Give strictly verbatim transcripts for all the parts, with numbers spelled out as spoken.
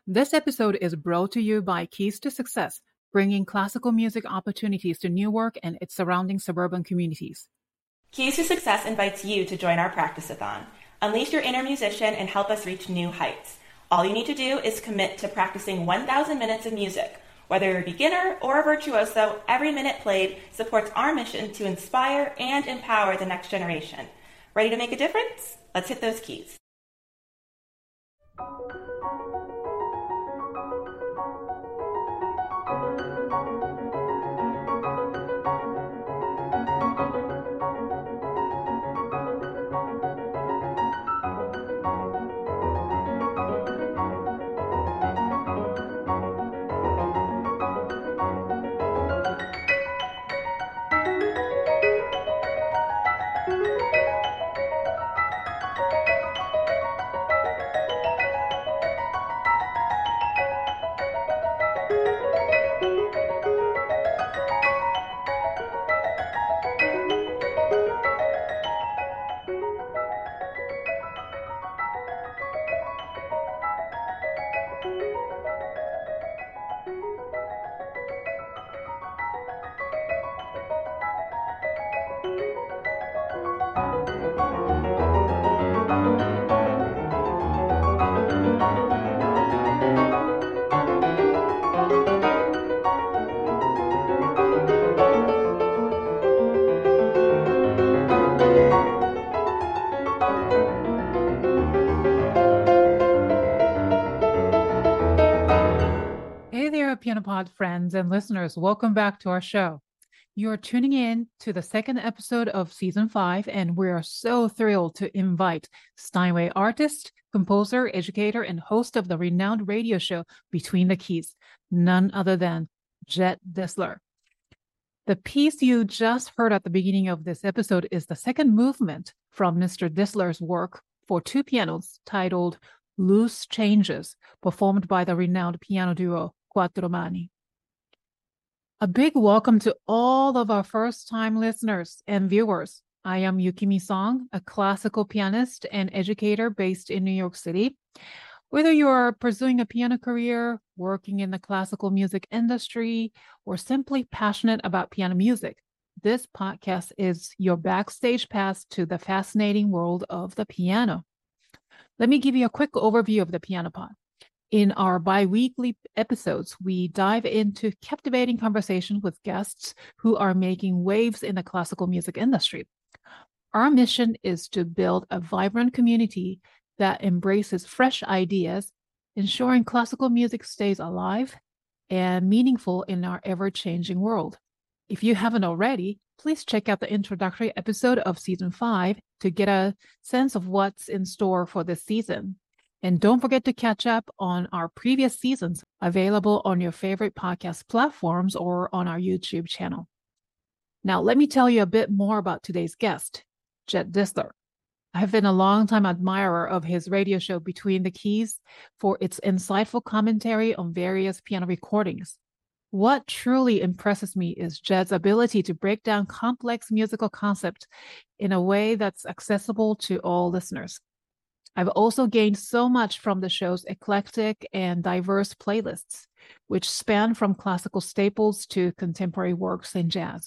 This episode is brought to you by Keys to Success, bringing classical music opportunities to Newark and its surrounding suburban communities. Keys to Success invites you to join our practice-a-thon. Unleash your inner musician and help us reach new heights. All you need to do is commit to practicing one thousand minutes of music. Whether you're a beginner or a virtuoso, every minute played supports our mission to inspire and empower the next generation. Ready to make a difference? Let's hit those keys. PianoPod friends and listeners, welcome back to our show. You are tuning in to the second episode of season five, and we are so thrilled to invite Steinway artist, composer, educator, and host of the renowned radio show Between the Keys, none other than Jed Dissler. The piece you just heard at the beginning of this episode is the second movement from Mister Dissler's work for two pianos titled Loose Changes, performed by the renowned piano duo Quattro Mani. A big welcome to all of our first-time listeners and viewers. I am Yukimi Song, a classical pianist and educator based in New York City. Whether you are pursuing a piano career, working in the classical music industry, or simply passionate about piano music, this podcast is your backstage pass to the fascinating world of the piano. Let me give you a quick overview of the PianoPod. In our bi-weekly episodes, we dive into captivating conversations with guests who are making waves in the classical music industry. Our mission is to build a vibrant community that embraces fresh ideas, ensuring classical music stays alive and meaningful in our ever-changing world. If you haven't already, please check out the introductory episode of season five to get a sense of what's in store for this season. And don't forget to catch up on our previous seasons, available on your favorite podcast platforms or on our YouTube channel. Now, let me tell you a bit more about today's guest, Jed Dissler. I have been a longtime admirer of his radio show Between the Keys for its insightful commentary on various piano recordings. What truly impresses me is Jed's ability to break down complex musical concepts in a way that's accessible to all listeners. I've also gained so much from the show's eclectic and diverse playlists, which span from classical staples to contemporary works in jazz.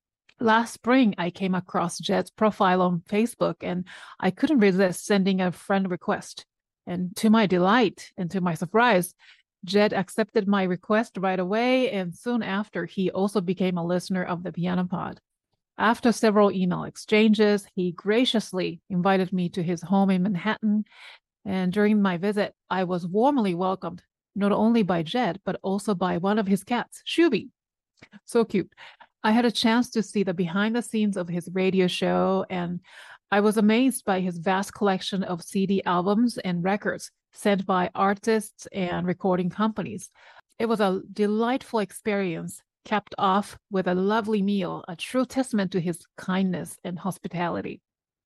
Last spring, I came across Jed's profile on Facebook, and I couldn't resist sending a friend request. And to my delight and to my surprise, Jed accepted my request right away, and soon after, he also became a listener of the PianoPod. After several email exchanges, he graciously invited me to his home in Manhattan, and during my visit, I was warmly welcomed, not only by Jed, but also by one of his cats, Shubi. So cute. I had a chance to see the behind the scenes of his radio show, and I was amazed by his vast collection of C D albums and records sent by artists and recording companies. It was a delightful experience, capped off with a lovely meal, a true testament to his kindness and hospitality.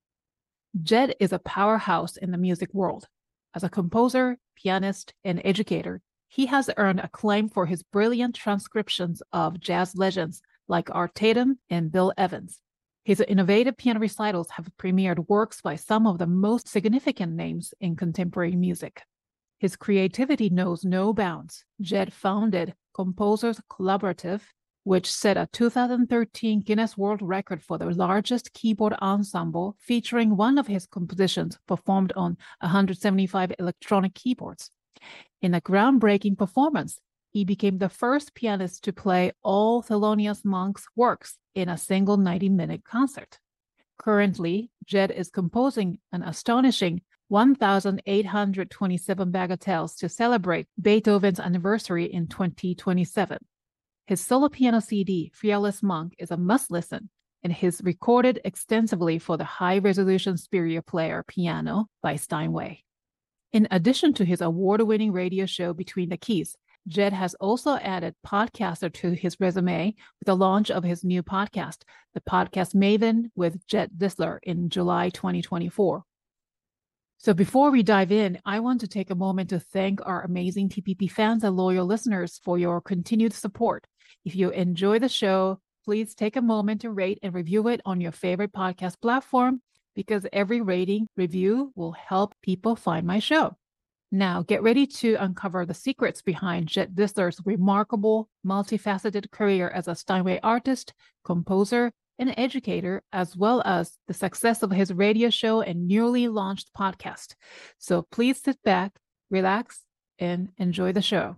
Jed is a powerhouse in the music world. As a composer, pianist, and educator, he has earned acclaim for his brilliant transcriptions of jazz legends like Art Tatum and Bill Evans. His innovative piano recitals have premiered works by some of the most significant names in contemporary music. His creativity knows no bounds. Jed founded Composers Collaborative, which set a two thousand thirteen Guinness World Record for the largest keyboard ensemble, featuring one of his compositions performed on one hundred seventy-five electronic keyboards. In a groundbreaking performance, he became the first pianist to play all Thelonious Monk's works in a single ninety-minute concert. Currently, Jed is composing an astonishing one thousand eight hundred twenty-seven bagatelles to celebrate Beethoven's anniversary in twenty twenty-seven. His solo piano C D, Fearless Monk, is a must-listen, and he's recorded extensively for the high-resolution Spiria Player piano by Steinway. In addition to his award-winning radio show Between the Keys, Jed has also added podcaster to his resume with the launch of his new podcast, The Podcast Maven with Jed Disler, in July twenty twenty-four. So before we dive in, I want to take a moment to thank our amazing T P P fans and loyal listeners for your continued support. If you enjoy the show, please take a moment to rate and review it on your favorite podcast platform, because every rating review will help people find my show. Now, get ready to uncover the secrets behind Jed Disler's remarkable, multifaceted career as a Steinway artist, composer, and educator, as well as the success of his radio show and newly launched podcast. So please sit back, relax, and enjoy the show.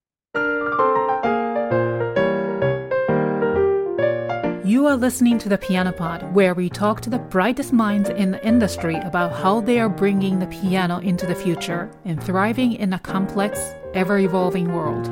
You are listening to The Piano Pod, where we talk to the brightest minds in the industry about how they are bringing the piano into the future and thriving in a complex, ever-evolving world.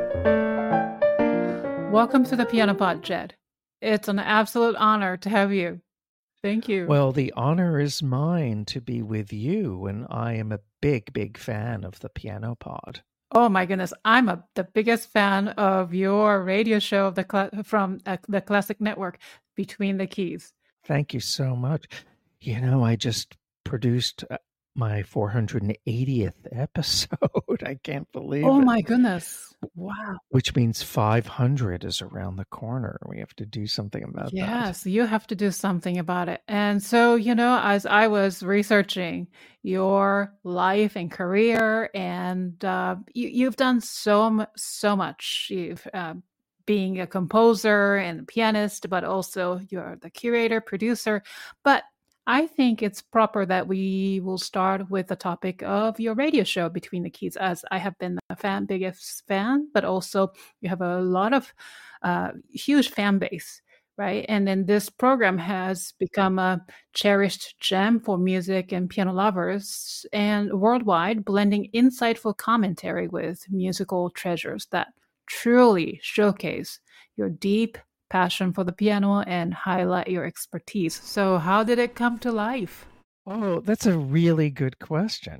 Welcome to The Piano Pod, Jed. It's an absolute honor to have you. Thank you. Well, the honor is mine to be with you, and I am a big, big fan of The Piano Pod. Oh my goodness, I'm a, the biggest fan of your radio show of the cl- from uh, the Classic Network, Between the Keys. Thank you so much. You know, I just produced my four hundred eightieth episode. I can't believe oh it. Oh my goodness. Wow. Which means five hundred is around the corner. We have to do something about yes, that. Yes, you have to do something about it. And so, you know, as I was researching your life and career, and uh, you, you've done so, so much. You've uh, being a composer and a pianist, but also you're the curator, producer. But I think it's proper that we will start with the topic of your radio show, Between the Keys, as I have been a fan, biggest fan, but also you have a lot of uh, huge fan base, right? And then this program has become a cherished gem for music and piano lovers and worldwide, blending insightful commentary with musical treasures that truly showcase your deep passion for the piano and highlight your expertise. So how did it come to life? Oh, that's a really good question,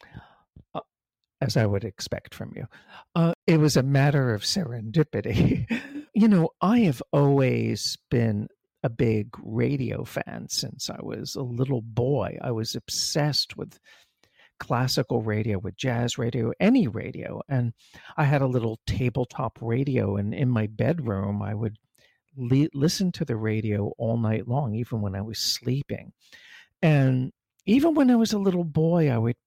uh, as I would expect from you. Uh, it was a matter of serendipity. You know, I have always been a big radio fan since I was a little boy. I was obsessed with classical radio, with jazz radio, any radio. And I had a little tabletop radio, and in my bedroom, I would Le- listen to the radio all night long, even when I was sleeping. And even when I was a little boy, I would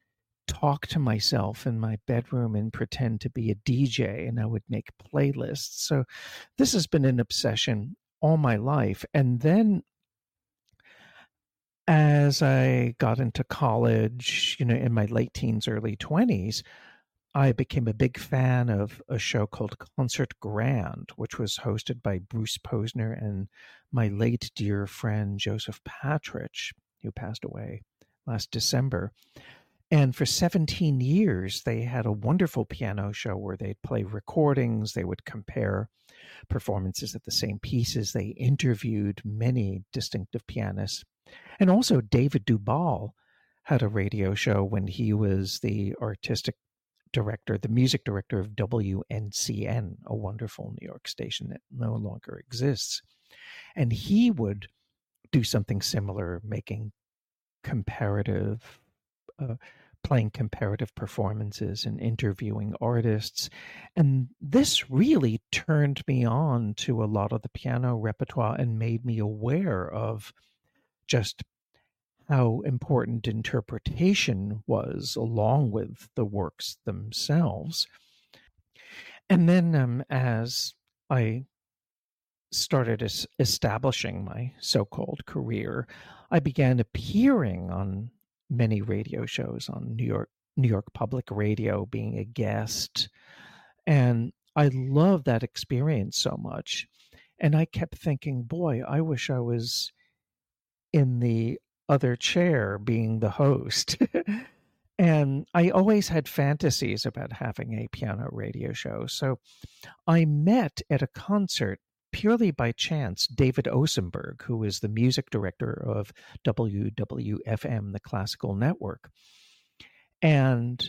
talk to myself in my bedroom and pretend to be a D J, and I would make playlists. So this has been an obsession all my life. And then as I got into college, you know, in my late teens, early twenties, I became a big fan of a show called Concert Grand, which was hosted by Bruce Posner and my late dear friend Joseph Patridge, who passed away last December. And for seventeen years, they had a wonderful piano show where they'd play recordings, they would compare performances of the same pieces, they interviewed many distinctive pianists. And also David Duvall had a radio show when he was the artistic director, the music director of W N C N, a wonderful New York station that no longer exists. And he would do something similar, making comparative, uh, playing comparative performances and interviewing artists. And this really turned me on to a lot of the piano repertoire and made me aware of just how important interpretation was along with the works themselves. And then um, as I started es- establishing my so-called career, I began appearing on many radio shows on New York, New York Public Radio, being a guest. And I loved that experience so much. And I kept thinking, boy, I wish I was in the other chair being the host. And I always had fantasies about having a piano radio show. So I met at a concert purely by chance David Osenberg, who is the music director of W W F M, the classical network. And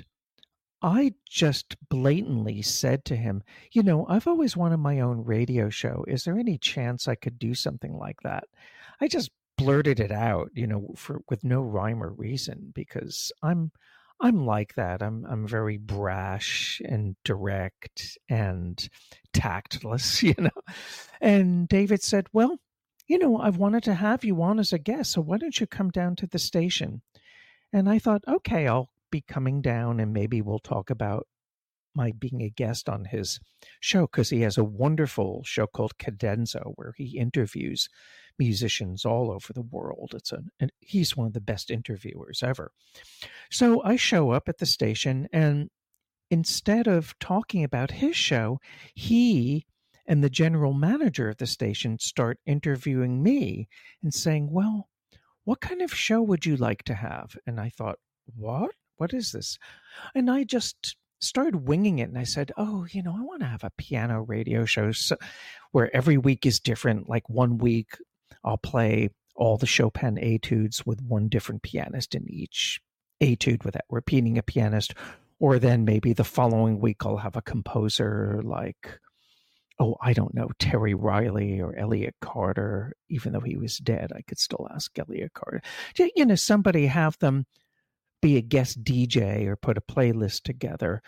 I just blatantly said to him, you know, I've always wanted my own radio show. Is there any chance I could do something like that? I just blurted it out, you know, for with no rhyme or reason, because I'm I'm like that. I'm I'm very brash and direct and tactless, you know. And David said, well, you know, I've wanted to have you on as a guest, so why don't you come down to the station? And I thought, okay, I'll be coming down and maybe we'll talk about my being a guest on his show, because he has a wonderful show called Cadenza where he interviews musicians all over the world. It's a, and he's one of the best interviewers ever. So I show up at the station, and instead of talking about his show, he and the general manager of the station start interviewing me and saying, well, what kind of show would you like to have? And I thought, what? What is this? And I just started winging it. And I said, oh, you know, I want to have a piano radio show so, where every week is different. Like one week I'll play all the Chopin etudes with one different pianist in each etude without repeating a pianist. Or then maybe the following week I'll have a composer like, oh, I don't know, Terry Riley or Elliott Carter. Even though he was dead, I could still ask Elliott Carter. You know, somebody have them be a guest D J or put a playlist together.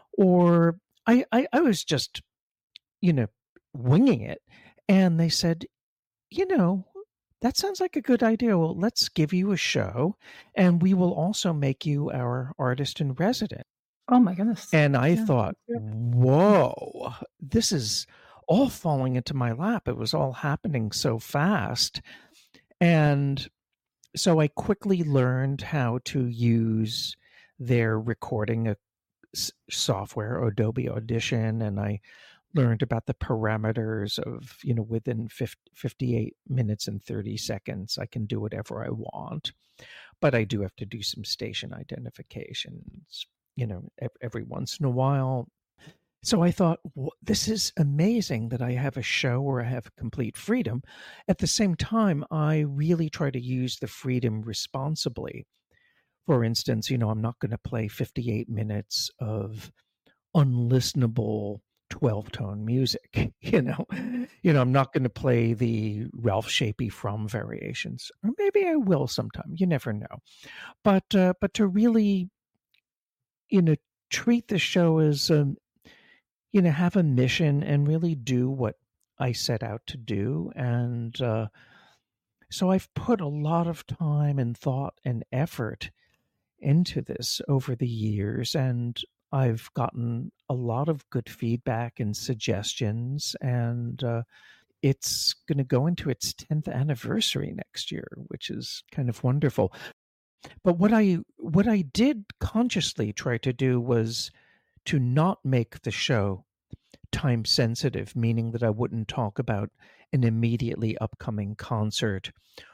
Or I, I, I was just, you know, winging it. And they said, you know, that sounds like a good idea. Well, let's give you a show and we will also make you our artist in resident. Oh my goodness. And I Yeah. thought, whoa, this is all falling into my lap. It was all happening so fast. And so I quickly learned how to use their recording uh, software, Adobe Audition, and I learned about the parameters of, you know, within fifty, fifty-eight minutes and thirty seconds, I can do whatever I want. But I do have to do some station identifications, you know, every once in a while. So I thought, well, this is amazing that I have a show where I have complete freedom. At the same time, I really try to use the freedom responsibly. For instance, you know, I'm not going to play fifty-eight minutes of unlistenable twelve-tone music, you know. You know, I'm not going to play the Ralph Shapey From variations. Or maybe I will sometime. You never know. But, uh, but to really, you know, treat the show as um, you know, have a mission and really do what I set out to do. And uh, so I've put a lot of time and thought and effort into this over the years. And I've gotten a lot of good feedback and suggestions. And uh, it's going to go into its tenth anniversary next year, which is kind of wonderful. But what I what I did consciously try to do was to not make the show time sensitive, meaning that I wouldn't talk about an immediately upcoming concert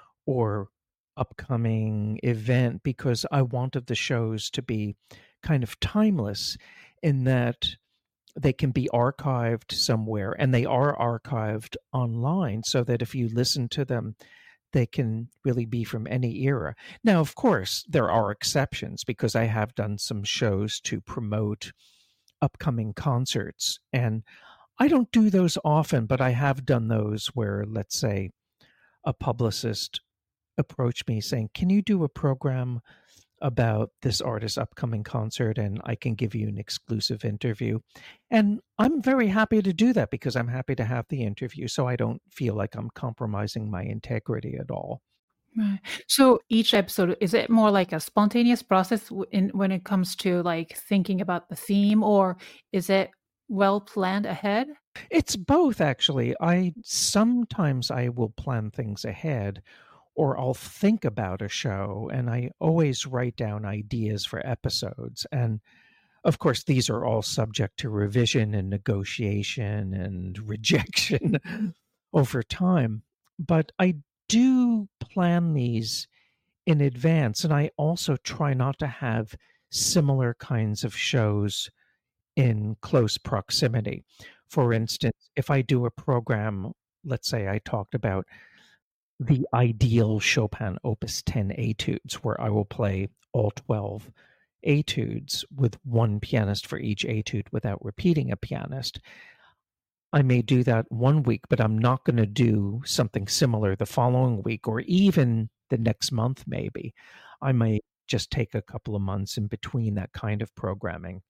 or upcoming event, because I wanted the shows to be kind of timeless in that they can be archived somewhere, and they are archived online so that if you listen to them, they can really be from any era. Now, of course, there are exceptions, because I have done some shows to promote upcoming concerts, and I don't do those often, but I have done those where, let's say, a publicist approached me saying, can you do a program about this artist's upcoming concert and I can give you an exclusive interview? And I'm very happy to do that, because I'm happy to have the interview, so I don't feel like I'm compromising my integrity at all. Right. So each episode, is it more like a spontaneous process w- in when it comes to like thinking about the theme, or is it well planned ahead? It's both, actually. I sometimes I will plan things ahead, or I'll think about a show, and I always write down ideas for episodes. And of course, these are all subject to revision and negotiation and rejection over time. But I do plan these in advance, and I also try not to have similar kinds of shows in close proximity. For instance, if I do a program, let's say I talked about the ideal Chopin Opus ten etudes, where I will play all twelve etudes with one pianist for each etude without repeating a pianist. I may do that one week, but I'm not going to do something similar the following week or even the next month, maybe. I may just take a couple of months in between that kind of programming.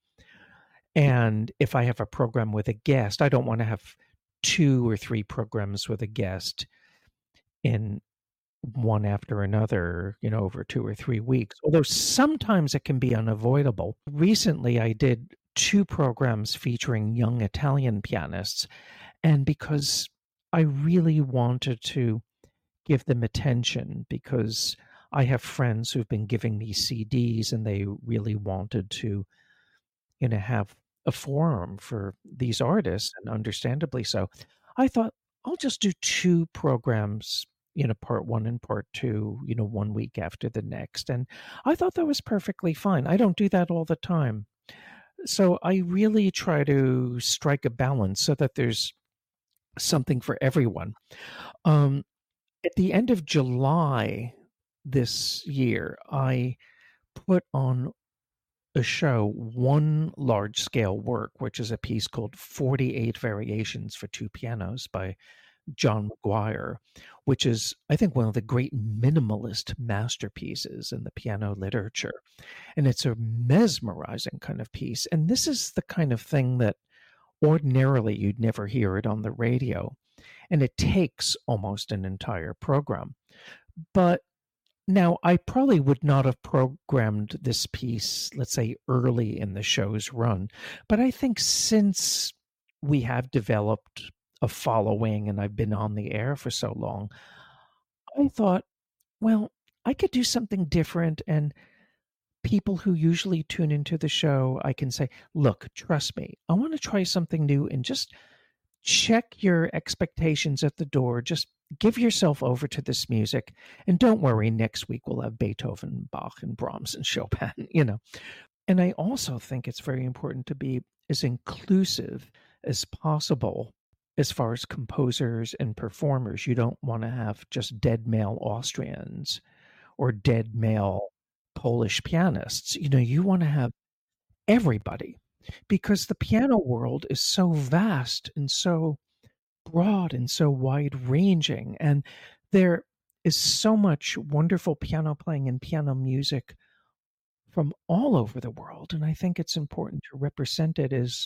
And if I have a program with a guest, I don't want to have two or three programs with a guest in one after another, you know, over two or three weeks, although sometimes it can be unavoidable. Recently, I did two programs featuring young Italian pianists, and because I really wanted to give them attention, because I have friends who've been giving me C Ds and they really wanted to, you know, have a forum for these artists, and understandably so, I thought I'll just do two programs, you know, part one and part two, you know, one week after the next. And I thought that was perfectly fine. I don't do that all the time. So I really try to strike a balance so that there's something for everyone. Um, at the end of July this year, I put on a show, one large scale work, which is a piece called forty-eight Variations for Two Pianos by John McGuire, which is, I think, one of the great minimalist masterpieces in the piano literature. And it's a mesmerizing kind of piece. And this is the kind of thing that ordinarily you'd never hear it on the radio. And it takes almost an entire program. But now, I probably would not have programmed this piece, let's say, early in the show's run. But I think since we have developed a following and I've been on the air for so long, I thought, well, I could do something different. And people who usually tune into the show, I can say, look, trust me, I want to try something new, and just check your expectations at the door. Just give yourself over to this music, and don't worry, next week we'll have Beethoven, Bach, and Brahms and Chopin, you know. And I also think it's very important to be as inclusive as possible as far as composers and performers. You don't want to have just dead male Austrians or dead male Polish pianists. You know, you want to have everybody, because the piano world is so vast and so broad and so wide ranging, and there is so much wonderful piano playing and piano music from all over the world, and I think it's important to represent it as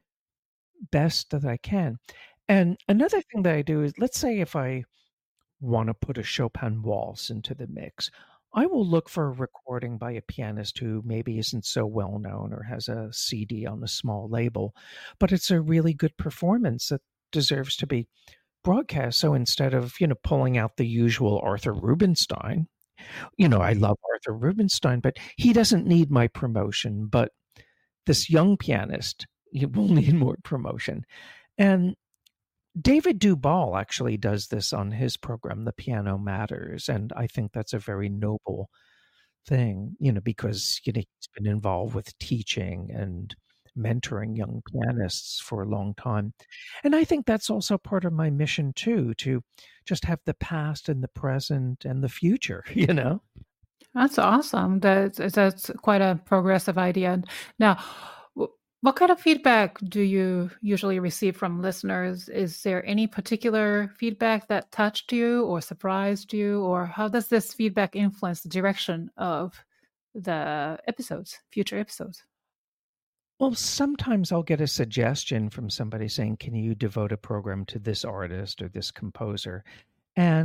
best that I can. And another thing that I do is, let's say if I want to put a Chopin waltz into the mix, I will look for a recording by a pianist who maybe isn't so well known or has a C D on a small label, but it's a really good performance that deserves to be broadcast. So instead of, you know, pulling out the usual Arthur Rubinstein, you know, I love Arthur Rubinstein, but he doesn't need my promotion. But this young pianist, he will need more promotion. And David Duvall actually does this on his program, The Piano Matters, and I think that's a very noble thing, you know, because, you know, he's been involved with teaching and mentoring young pianists for a long time. And I think that's also part of my mission too, to just have the past and the present and the future, you know? That's awesome. That's that's quite a progressive idea. Now, wh- what kind of feedback do you usually receive from listeners? Is there any particular feedback that touched you or surprised you, or how does this feedback influence the direction of the episodes, future episodes? Well, sometimes I'll get a suggestion from somebody saying, can you devote a program to this artist or this composer? And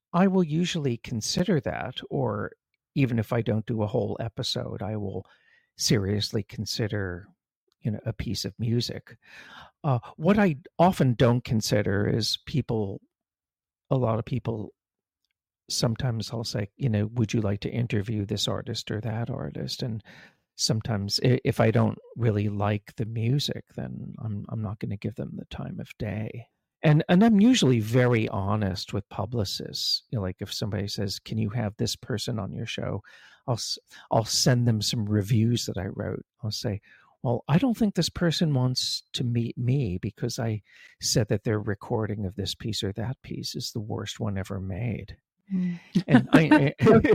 I will usually consider that, or even if I don't do a whole episode, I will seriously consider, you know, a piece of music. Uh, what I often don't consider is people, a lot of people, sometimes I'll say, you know, would you like to interview this artist or that artist? And sometimes if I don't really like the music, then I'm I'm not going to give them the time of day. And and I'm usually very honest with publicists. You know, like if somebody says, "Can you have this person on your show?" I'll I'll send them some reviews that I wrote. I'll say, "Well, I don't think this person wants to meet me because I said that their recording of this piece or that piece is the worst one ever made." Mm. And I,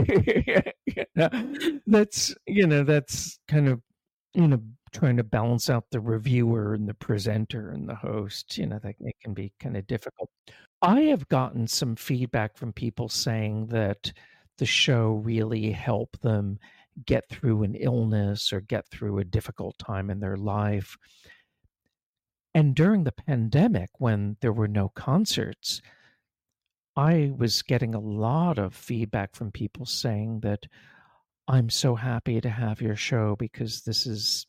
I that's you know that's kind of you know trying to balance out the reviewer and the presenter and the host. You know that it can be kind of difficult. I have gotten some feedback from people saying that the show really helped them get through an illness or get through a difficult time in their life. And during the pandemic, when there were no concerts, I was getting a lot of feedback from people saying that I'm so happy to have your show because this is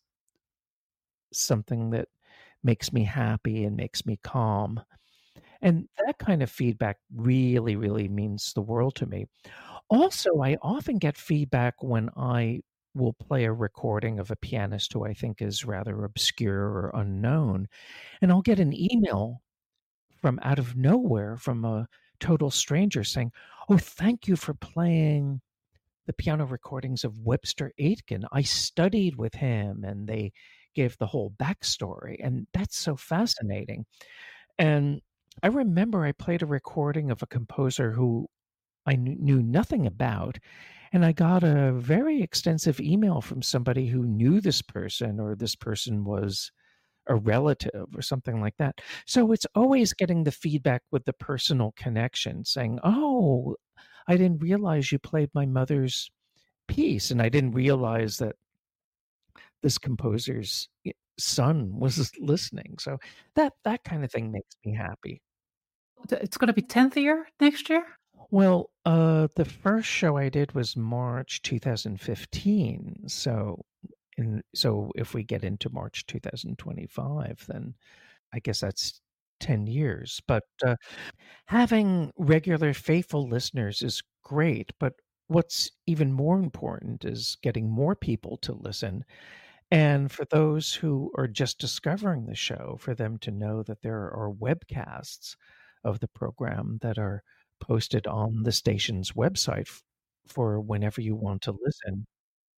something that makes me happy and makes me calm. And that kind of feedback really, really means the world to me. Also, I often get feedback when I will play a recording of a pianist who I think is rather obscure or unknown, and I'll get an email from out of nowhere from a total stranger saying, "Oh, thank you for playing the piano recordings of Webster Aitken. I studied with him," and they gave the whole backstory, and that's so fascinating. And I remember I played a recording of a composer who I knew nothing about, and I got a very extensive email from somebody who knew this person, or this person was a relative or something like that. So it's always getting the feedback with the personal connection saying, "Oh, I didn't realize you played my mother's piece, and I didn't realize that this composer's son was listening." So that that kind of thing makes me happy. It's going to be tenth year next year? Well, uh, the first show I did was March two thousand fifteen. So And so if we get into March two thousand twenty-five, then I guess that's ten years. But uh, having regular, faithful listeners is great. But what's even more important is getting more people to listen. And for those who are just discovering the show, for them to know that there are webcasts of the program that are posted on the station's website f- for whenever you want to listen.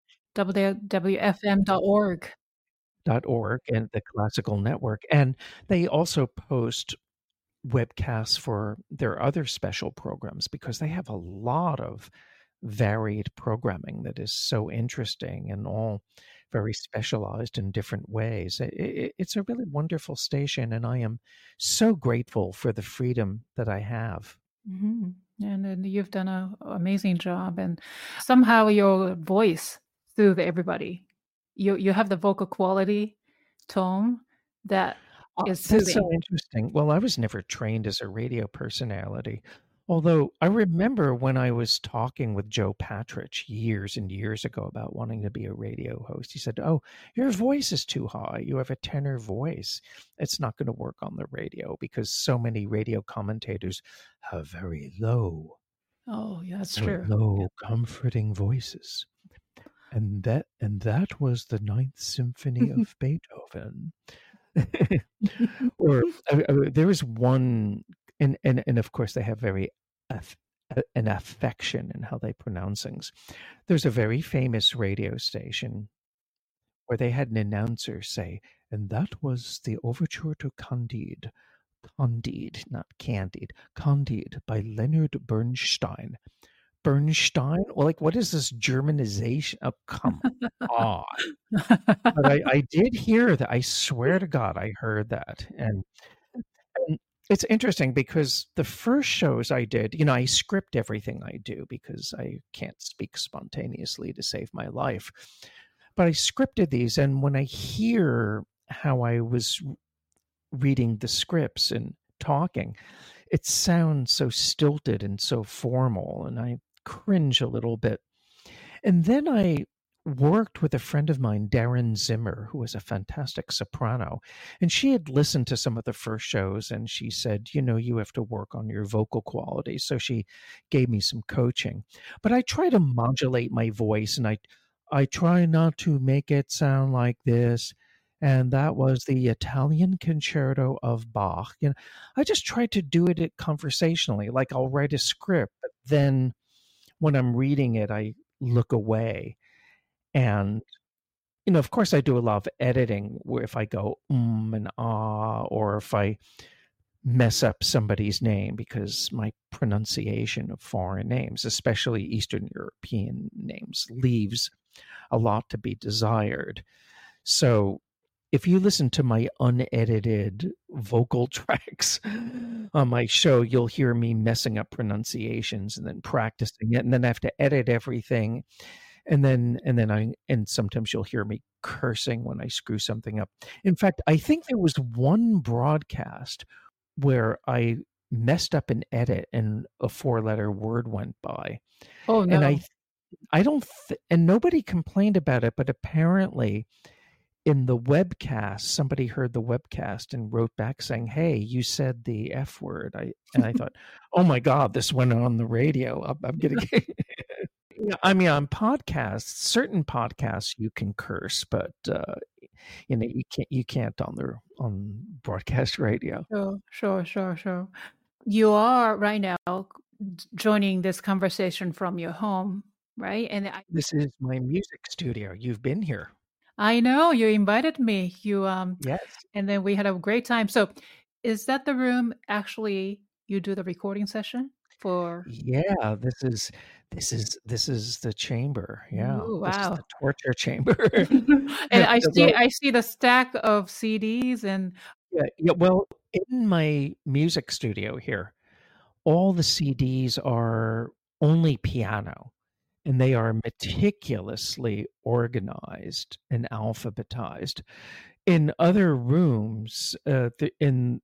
w w f m dot org. Dot org and the Classical Network. And they also post webcasts for their other special programs because they have a lot of varied programming that is so interesting and all very specialized in different ways. It, it, it's a really wonderful station, and I am so grateful for the freedom that I have. Mm-hmm. And, and you've done an amazing job, and somehow your voice soothes everybody. You you have the vocal quality, tone that is soothing. That's so interesting. Well, I was never trained as a radio personality. Although I remember when I was talking with Joe Patridge years and years ago about wanting to be a radio host, he said, "Oh, your voice is too high. You have a tenor voice. It's not going to work on the radio because so many radio commentators have very low, oh, yeah, that's very true. low, Yeah. comforting voices." And that and that was the Ninth Symphony of Beethoven. Or uh, uh, there is one, and, and and of course they have very aff- uh, an affection in how they pronounce things. There's a very famous radio station where they had an announcer say, "And that was the overture to Candide, Candide, not Candide, Candide by Leonard Bernstein." Bernstein? Well, like, what is this Germanization? Oh, come on. But I, I did hear that. I swear to God, I heard that. And, and it's interesting because the first shows I did, you know, I script everything I do because I can't speak spontaneously to save my life. But I scripted these, and when I hear how I was reading the scripts and talking, it sounds so stilted and so formal, and I cringe a little bit. And then I worked with a friend of mine, Darren Zimmer, who was a fantastic soprano. And she had listened to some of the first shows, and she said, you know, you have to work on your vocal quality. So she gave me some coaching. But I try to modulate my voice, and I I try not to make it sound like this. And that was the Italian Concerto of Bach. You know, I just try to do it conversationally. Like I'll write a script, but then when I'm reading it, I look away. And, you know, of course, I do a lot of editing where if I go um and ah, or if I mess up somebody's name, because my pronunciation of foreign names, especially Eastern European names, leaves a lot to be desired. So if you listen to my unedited vocal tracks on my show, you'll hear me messing up pronunciations and then practicing it, and then I have to edit everything. And then, and then I, and sometimes you'll hear me cursing when I screw something up. In fact, I think there was one broadcast where I messed up an edit and a four-letter word went by. Oh no! And I, I don't, th- and nobody complained about it, but apparently, in the webcast, somebody heard the webcast and wrote back saying, "Hey, you said the F word." I and I thought, "Oh my God, this went on the radio. I'm, I'm gonna get." Yeah, I mean, on podcasts, certain podcasts you can curse, but uh, you know you can't you can't on the on broadcast radio. Sure, sure, sure, sure. You are right now joining this conversation from your home, right? And I, This is my music studio. You've been here. I know you invited me. You um, Yes. and then we had a great time. So, is that the room actually you do the recording session for? Yeah, this is this is this is the chamber. Yeah, Ooh, this is wow. the torture chamber. And I The- see well, I see the stack of C Ds and yeah, yeah, well, in my music studio here, all the C Ds are only piano, and they are meticulously organized and alphabetized. In other rooms, uh, the, in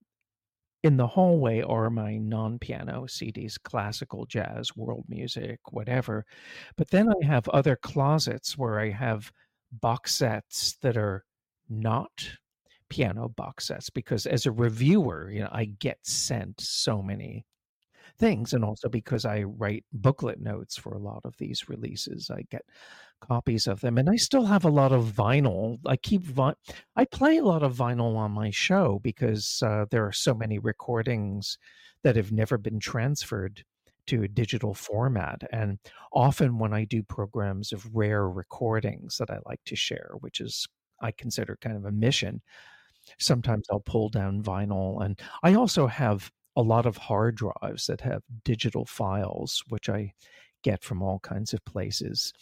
in the hallway are my non-piano C Ds, classical, jazz, world music, whatever. But then I have other closets where I have box sets that are not piano box sets, because as a reviewer, you know, I get sent so many things, and also because I write booklet notes for a lot of these releases, I get copies of them. And I still have a lot of vinyl. I keep vi- I play a lot of vinyl on my show because uh, there are so many recordings that have never been transferred to a digital format. And often when I do programs of rare recordings that I like to share, which is I consider kind of a mission, sometimes I'll pull down vinyl. And I also have a lot of hard drives that have digital files, which I get from all kinds of places.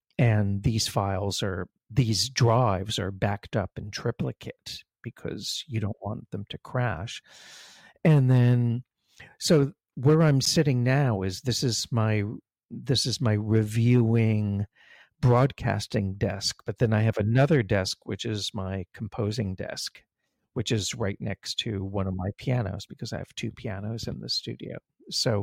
And these files are, these drives are backed up in triplicate because you don't want them to crash. And then, so where I'm sitting now is this is my, this is my reviewing broadcasting desk. But then I have another desk, which is my composing desk, which is right next to one of my pianos because I have two pianos in the studio. So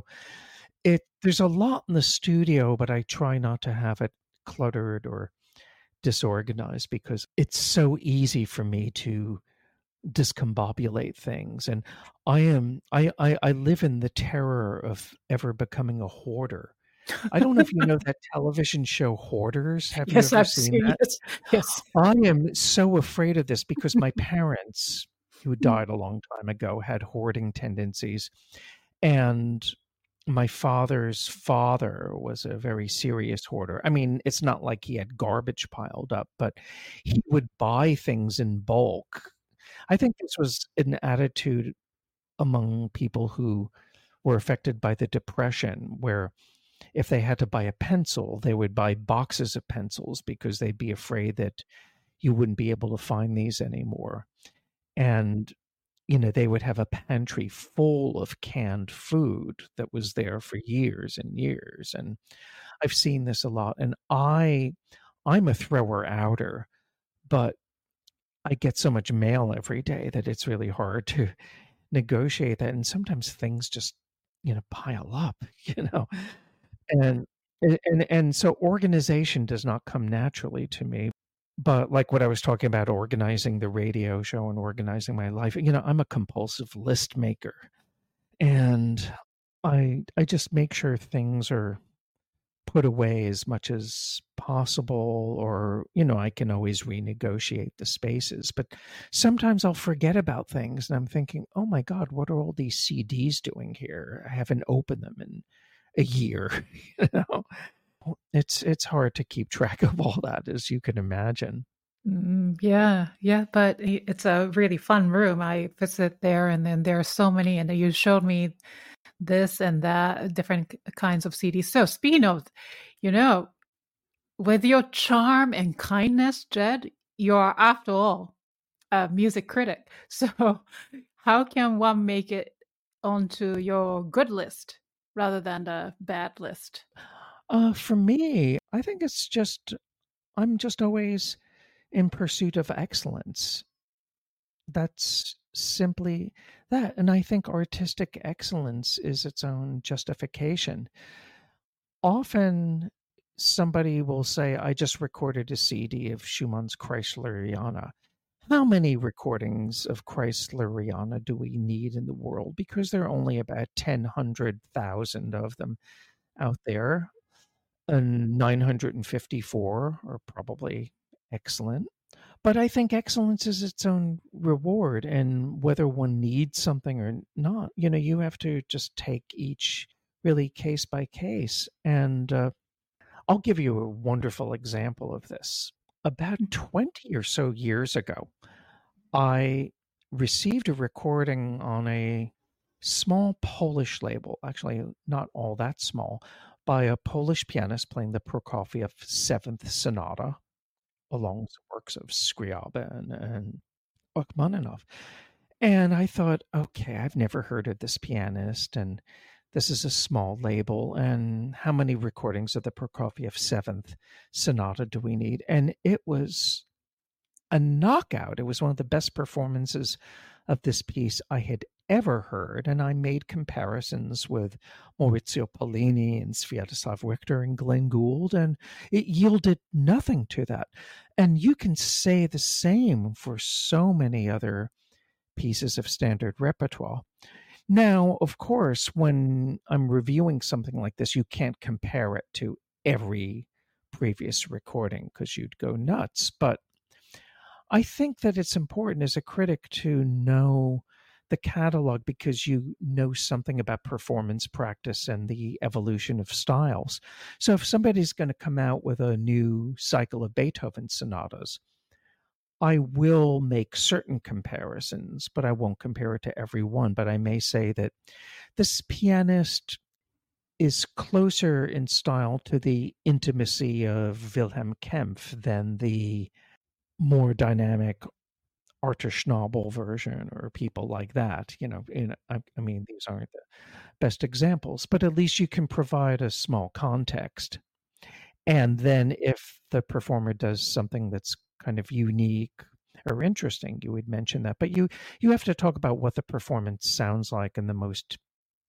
it there's a lot in the studio, but I try not to have it cluttered or disorganized because it's so easy for me to discombobulate things. And I am I, I I live in the terror of ever becoming a hoarder. I don't know if you know that television show Hoarders. Have yes, you ever I've seen seen that? yes, yes. I am so afraid of this because my parents, who died a long time ago, had hoarding tendencies. And my father's father was a very serious hoarder. I mean, it's not like he had garbage piled up, but he would buy things in bulk. I think this was an attitude among people who were affected by the Depression, where if they had to buy a pencil, they would buy boxes of pencils because they'd be afraid that you wouldn't be able to find these anymore. And you know, they would have a pantry full of canned food that was there for years and years. And I've seen this a lot. And I, I'm a thrower outer, but I get so much mail every day that it's really hard to negotiate that. And sometimes things just, you know, pile up, you know, and and and, and so organization does not come naturally to me. But like what I was talking about, organizing the radio show and organizing my life, you know, I'm a compulsive list maker, and I I just make sure things are put away as much as possible, or you know, I can always renegotiate the spaces, but sometimes I'll forget about things and I'm thinking, oh my god, what are all these C Ds doing here? I haven't opened them in a year. You know, it's it's hard to keep track of all that, as you can imagine. Mm, yeah, yeah, but i- it's a really fun room. I visit there, and then there are so many, and you showed me this and that, different k- kinds of C Ds. So, speaking of, you know, with your charm and kindness, Jed, you're, after all, a music critic. So, how can one make it onto your good list rather than the bad list? Uh, for me, I think it's just I'm just always in pursuit of excellence. That's simply that. And I think artistic excellence is its own justification. Often somebody will say, I just recorded a C D of Schumann's Kreisleriana. How many recordings of Kreisleriana do we need in the world? Because there are only about ten, one hundred thousand of them out there, and nine hundred fifty-four are probably excellent. But I think excellence is its own reward, and whether one needs something or not, you know, you have to just take each really case by case. And uh, I'll give you a wonderful example of this. About twenty or so years ago, I received a recording on a small Polish label, actually not all that small, by a Polish pianist playing the Prokofiev Seventh Sonata, along with works of Scriabin and Rachmaninoff. And I thought, okay, I've never heard of this pianist, and this is a small label, and how many recordings of the Prokofiev Seventh Sonata do we need? And it was a knockout. It was one of the best performances of this piece I had ever heard, and I made comparisons with Maurizio Pollini and Sviatoslav Richter and Glenn Gould, and it yielded nothing to that. And you can say the same for so many other pieces of standard repertoire. Now, of course, when I'm reviewing something like this, you can't compare it to every previous recording because you'd go nuts. But I think that it's important as a critic to know the catalog, because you know something about performance practice and the evolution of styles. So if somebody's going to come out with a new cycle of Beethoven sonatas, I will make certain comparisons, but I won't compare it to every one. But I may say that this pianist is closer in style to the intimacy of Wilhelm Kempff than the more dynamic Arthur Schnabel version or people like that. You know, in, I, I mean, these aren't the best examples, but at least you can provide a small context. And then if the performer does something that's kind of unique or interesting, you would mention that. But you you have to talk about what the performance sounds like in the most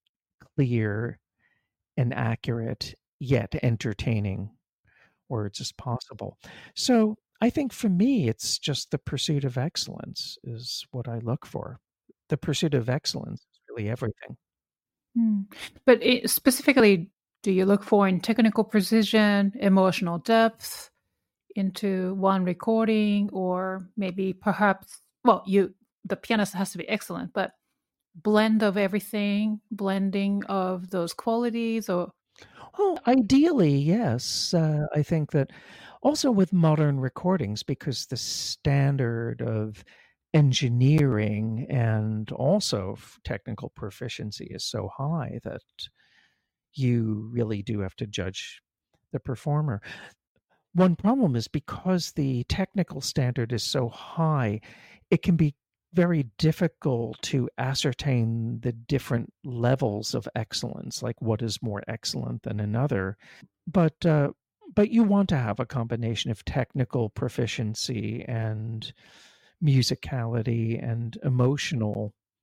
clear and accurate yet entertaining words as possible. So I think for me, it's just the pursuit of excellence is what I look for. The pursuit of excellence is really everything. Hmm. But it, specifically, do you look for in technical precision, emotional depth into one recording, or maybe perhaps, well, you the pianist has to be excellent, but blend of everything, blending of those qualities, or Well, ideally, yes. Uh, I think that also with modern recordings, because the standard of engineering and also f- technical proficiency is so high that you really do have to judge the performer. One problem is because the technical standard is so high, it can be very difficult to ascertain the different levels of excellence, like what is more excellent than another. But uh, but you want to have a combination of technical proficiency and musicality and emotional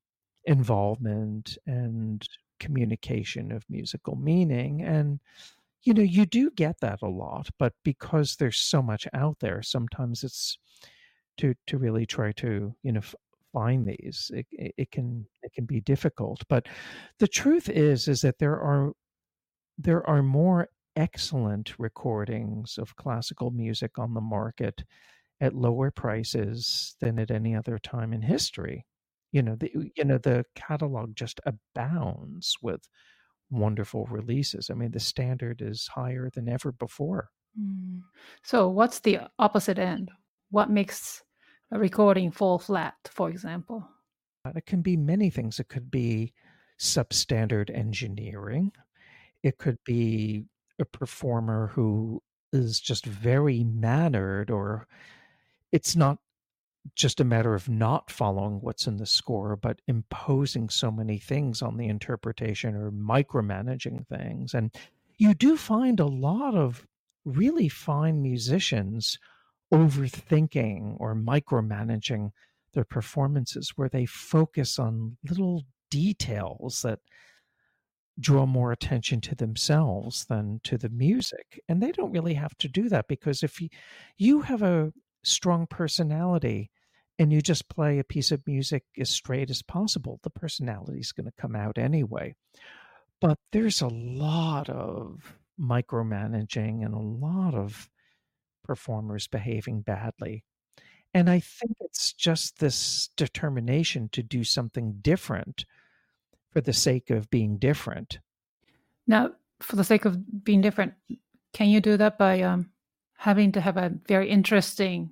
involvement and communication of musical meaning. And, you know, you do get that a lot, but because there's so much out there, sometimes it's to to really try to, you know, f- find these. It, it, it can it can be difficult. But the truth is is that there are there are more excellent recordings of classical music on the market at lower prices than at any other time in history. You know, the you know the catalog just abounds with wonderful releases. I mean, the standard is higher than ever before. Mm. So, what's the opposite end? What makes a recording fall flat, for example? It can be many things. It could be substandard engineering. It could be a performer who is just very mannered, or it's not just a matter of not following what's in the score, but imposing so many things on the interpretation or micromanaging things. And you do find a lot of really fine musicians overthinking or micromanaging their performances, where they focus on little details that draw more attention to themselves than to the music. And they don't really have to do that, because if you, you have a strong personality and you just play a piece of music as straight as possible, the personality is going to come out anyway. But there's a lot of micromanaging and a lot of performers behaving badly. And I think it's just this determination to do something different for the sake of being different. Now, for the sake of being different, can you do that by um, having to have a very interesting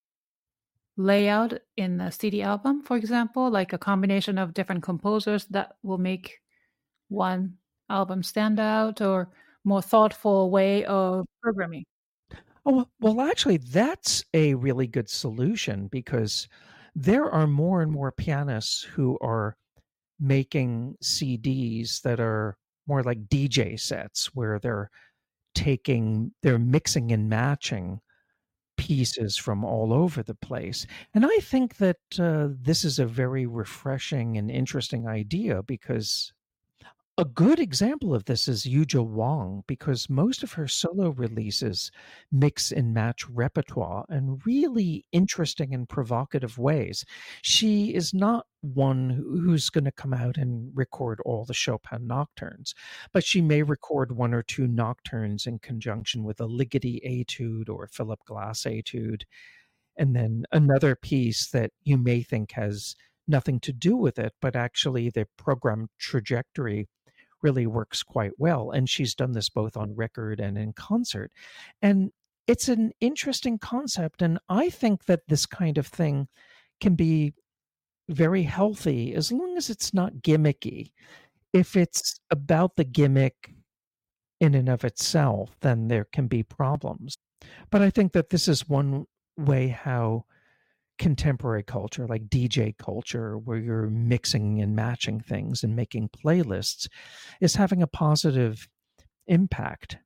layout in a C D album, for example, like a combination of different composers that will make one album stand out, or more thoughtful way of programming? Oh, well, actually, that's a really good solution, because there are more and more pianists who are making C Ds that are more like D J sets, where they're taking, they're mixing and matching pieces from all over the place. And I think that uh, this is a very refreshing and interesting idea, because a good example of this is Yuja Wang, because most of her solo releases mix and match repertoire in really interesting and provocative ways. She is not one who's going to come out and record all the Chopin nocturnes, but she may record one or two nocturnes in conjunction with a Ligeti etude or Philip Glass etude, and then another piece that you may think has nothing to do with it, but actually the program trajectory really works quite well. And she's done this both on record and in concert. And it's an interesting concept. And I think that this kind of thing can be very healthy as long as it's not gimmicky. If it's about the gimmick in and of itself, then there can be problems. But I think that this is one way how contemporary culture, like D J culture, where you're mixing and matching things and making playlists, is having a positive impact.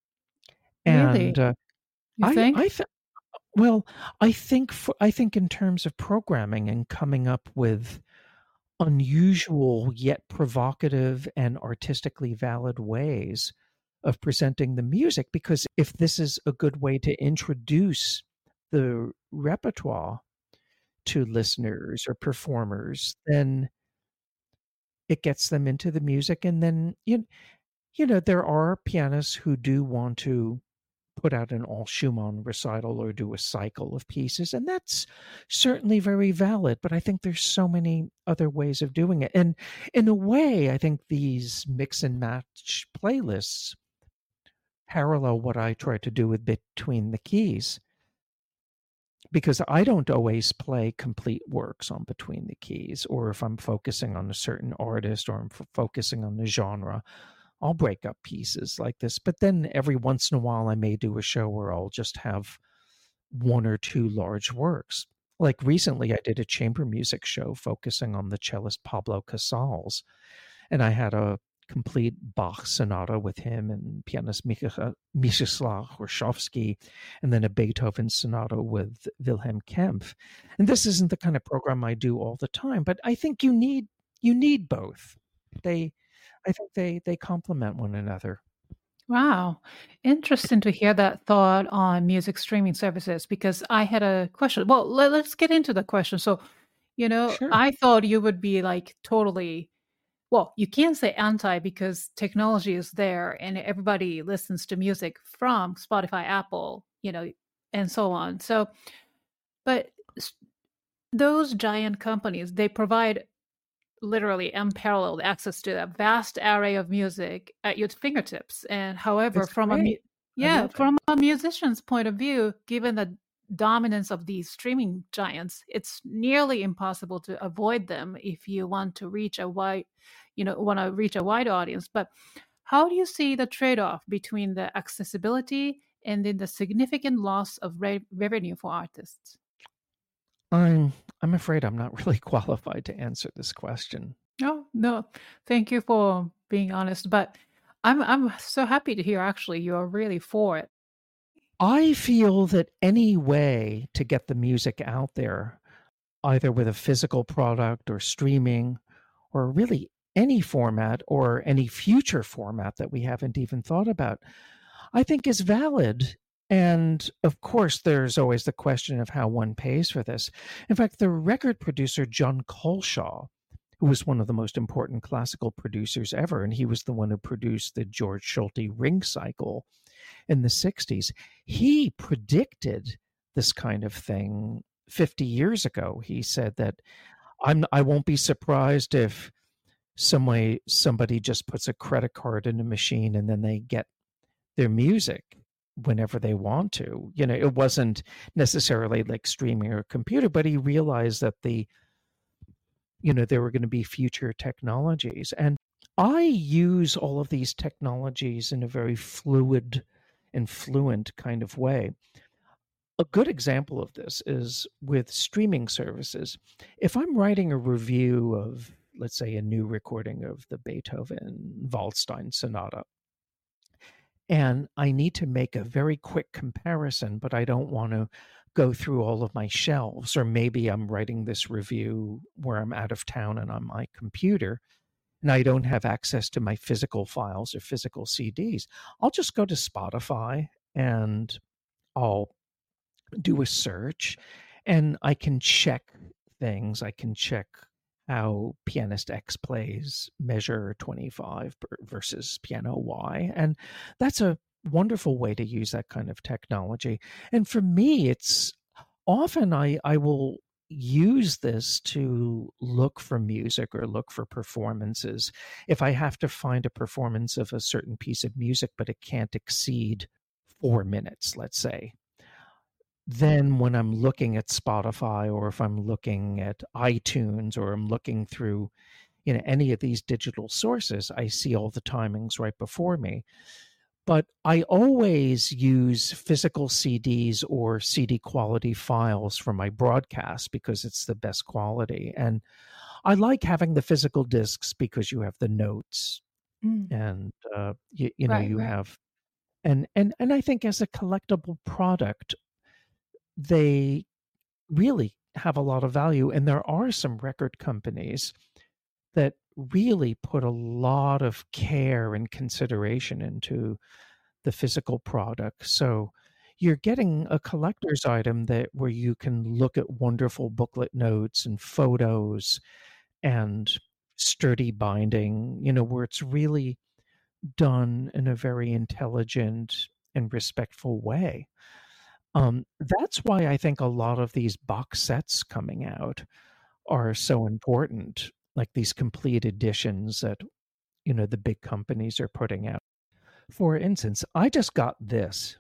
Really? And uh, You I, think? I th- well, I think for, I think in terms of programming and coming up with unusual yet provocative and artistically valid ways of presenting the music, because if this is a good way to introduce the repertoire to listeners or performers, then it gets them into the music. And then, you, you know, there are pianists who do want to put out an all Schumann recital or do a cycle of pieces, and that's certainly very valid. But I think there's so many other ways of doing it. And in a way, I think these mix and match playlists parallel what I try to do with Between the Keys, because I don't always play complete works on Between the Keys, or if I'm focusing on a certain artist or I'm f- focusing on the genre, I'll break up pieces like this. But then every once in a while, I may do a show where I'll just have one or two large works. Like recently, I did a chamber music show focusing on the cellist Pablo Casals, and I had a complete Bach sonata with him and pianist Mieczysław Horszowski, and then a Beethoven sonata with Wilhelm Kempff. And this isn't the kind of program I do all the time, but I think you need you need both. They, I think they they complement one another. Wow. Interesting to hear that thought on music streaming services because I had a question. Well, let, us get into the question. So, you know, Sure. I thought you would be like totally, well, you can't say anti because technology is there and everybody listens to music from Spotify, Apple, you know, and so on. So, but s- those giant companies, they provide literally unparalleled access to a vast array of music at your fingertips. And however, It's from a mu- great. I yeah, love it. from a musician's point of view, given the dominance of these streaming giants, it's nearly impossible to avoid them if you want to reach a wide, you know, want to reach a wide audience. But how do you see the trade-off between the accessibility and then the significant loss of re- revenue for artists? I'm I'm afraid I'm not really qualified to answer this question. No, no. Thank you for being honest, but I'm I'm so happy to hear actually you're really for it. I feel that any way to get the music out there, either with a physical product or streaming, or really any format or any future format that we haven't even thought about, I think is valid. And of course, there's always the question of how one pays for this. In fact, the record producer John Colshaw, who was one of the most important classical producers ever, and he was the one who produced the George Solti Ring Cycle in the sixties, he predicted this kind of thing fifty years ago. He said that I'm I won't be surprised if some way somebody just puts a credit card in a machine and then they get their music whenever they want to. You know, it wasn't necessarily like streaming or a computer, but he realized that the, you know, there were going to be future technologies. And I use all of these technologies in a very fluid and fluent kind of way. A good example of this is with streaming services. If I'm writing a review of, let's say, a new recording of the Beethoven Waldstein Sonata, and I need to make a very quick comparison, but I don't want to go through all of my shelves, or maybe I'm writing this review where I'm out of town and on my computer, and I don't have access to my physical files or physical C Ds. I'll just go to Spotify and I'll do a search and I can check things. I can check how pianist X plays measure twenty-five versus piano Y. And that's a wonderful way to use that kind of technology. And for me, it's often I, I will use this to look for music or look for performances. If I have to find a performance of a certain piece of music, but it can't exceed four minutes, let's say, then when I'm looking at Spotify, or if I'm looking at iTunes, or I'm looking through, you know, any of these digital sources, I see all the timings right before me. But I always use physical C Ds or C D quality files for my broadcast because it's the best quality. And I like having the physical discs because you have the notes Mm. and uh, you, you know Right, you right. have and and and I think as a collectible product, they really have a lot of value. And there are some record companies that really put a lot of care and consideration into the physical product. So you're getting a collector's item that where you can look at wonderful booklet notes and photos and sturdy binding, you know, where it's really done in a very intelligent and respectful way. Um, that's why I think a lot of these box sets coming out are so important, like these complete editions that, you know, the big companies are putting out. For instance, I just got this.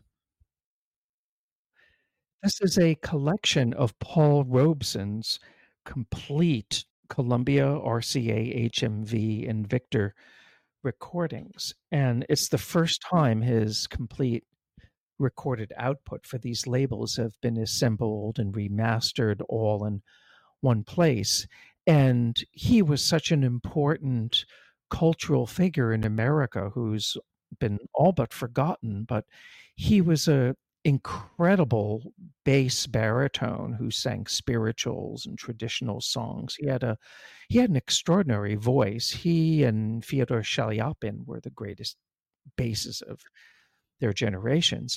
This is a collection of Paul Robeson's complete Columbia, R C A, H M V, and Victor recordings. And it's the first time his complete recorded output for these labels have been assembled and remastered all in one place. And he was such an important cultural figure in America who's been all but forgotten, but he was a incredible bass baritone who sang spirituals and traditional songs. He had a he had an extraordinary voice. He and Fyodor Shaliapin were the greatest basses of their generations.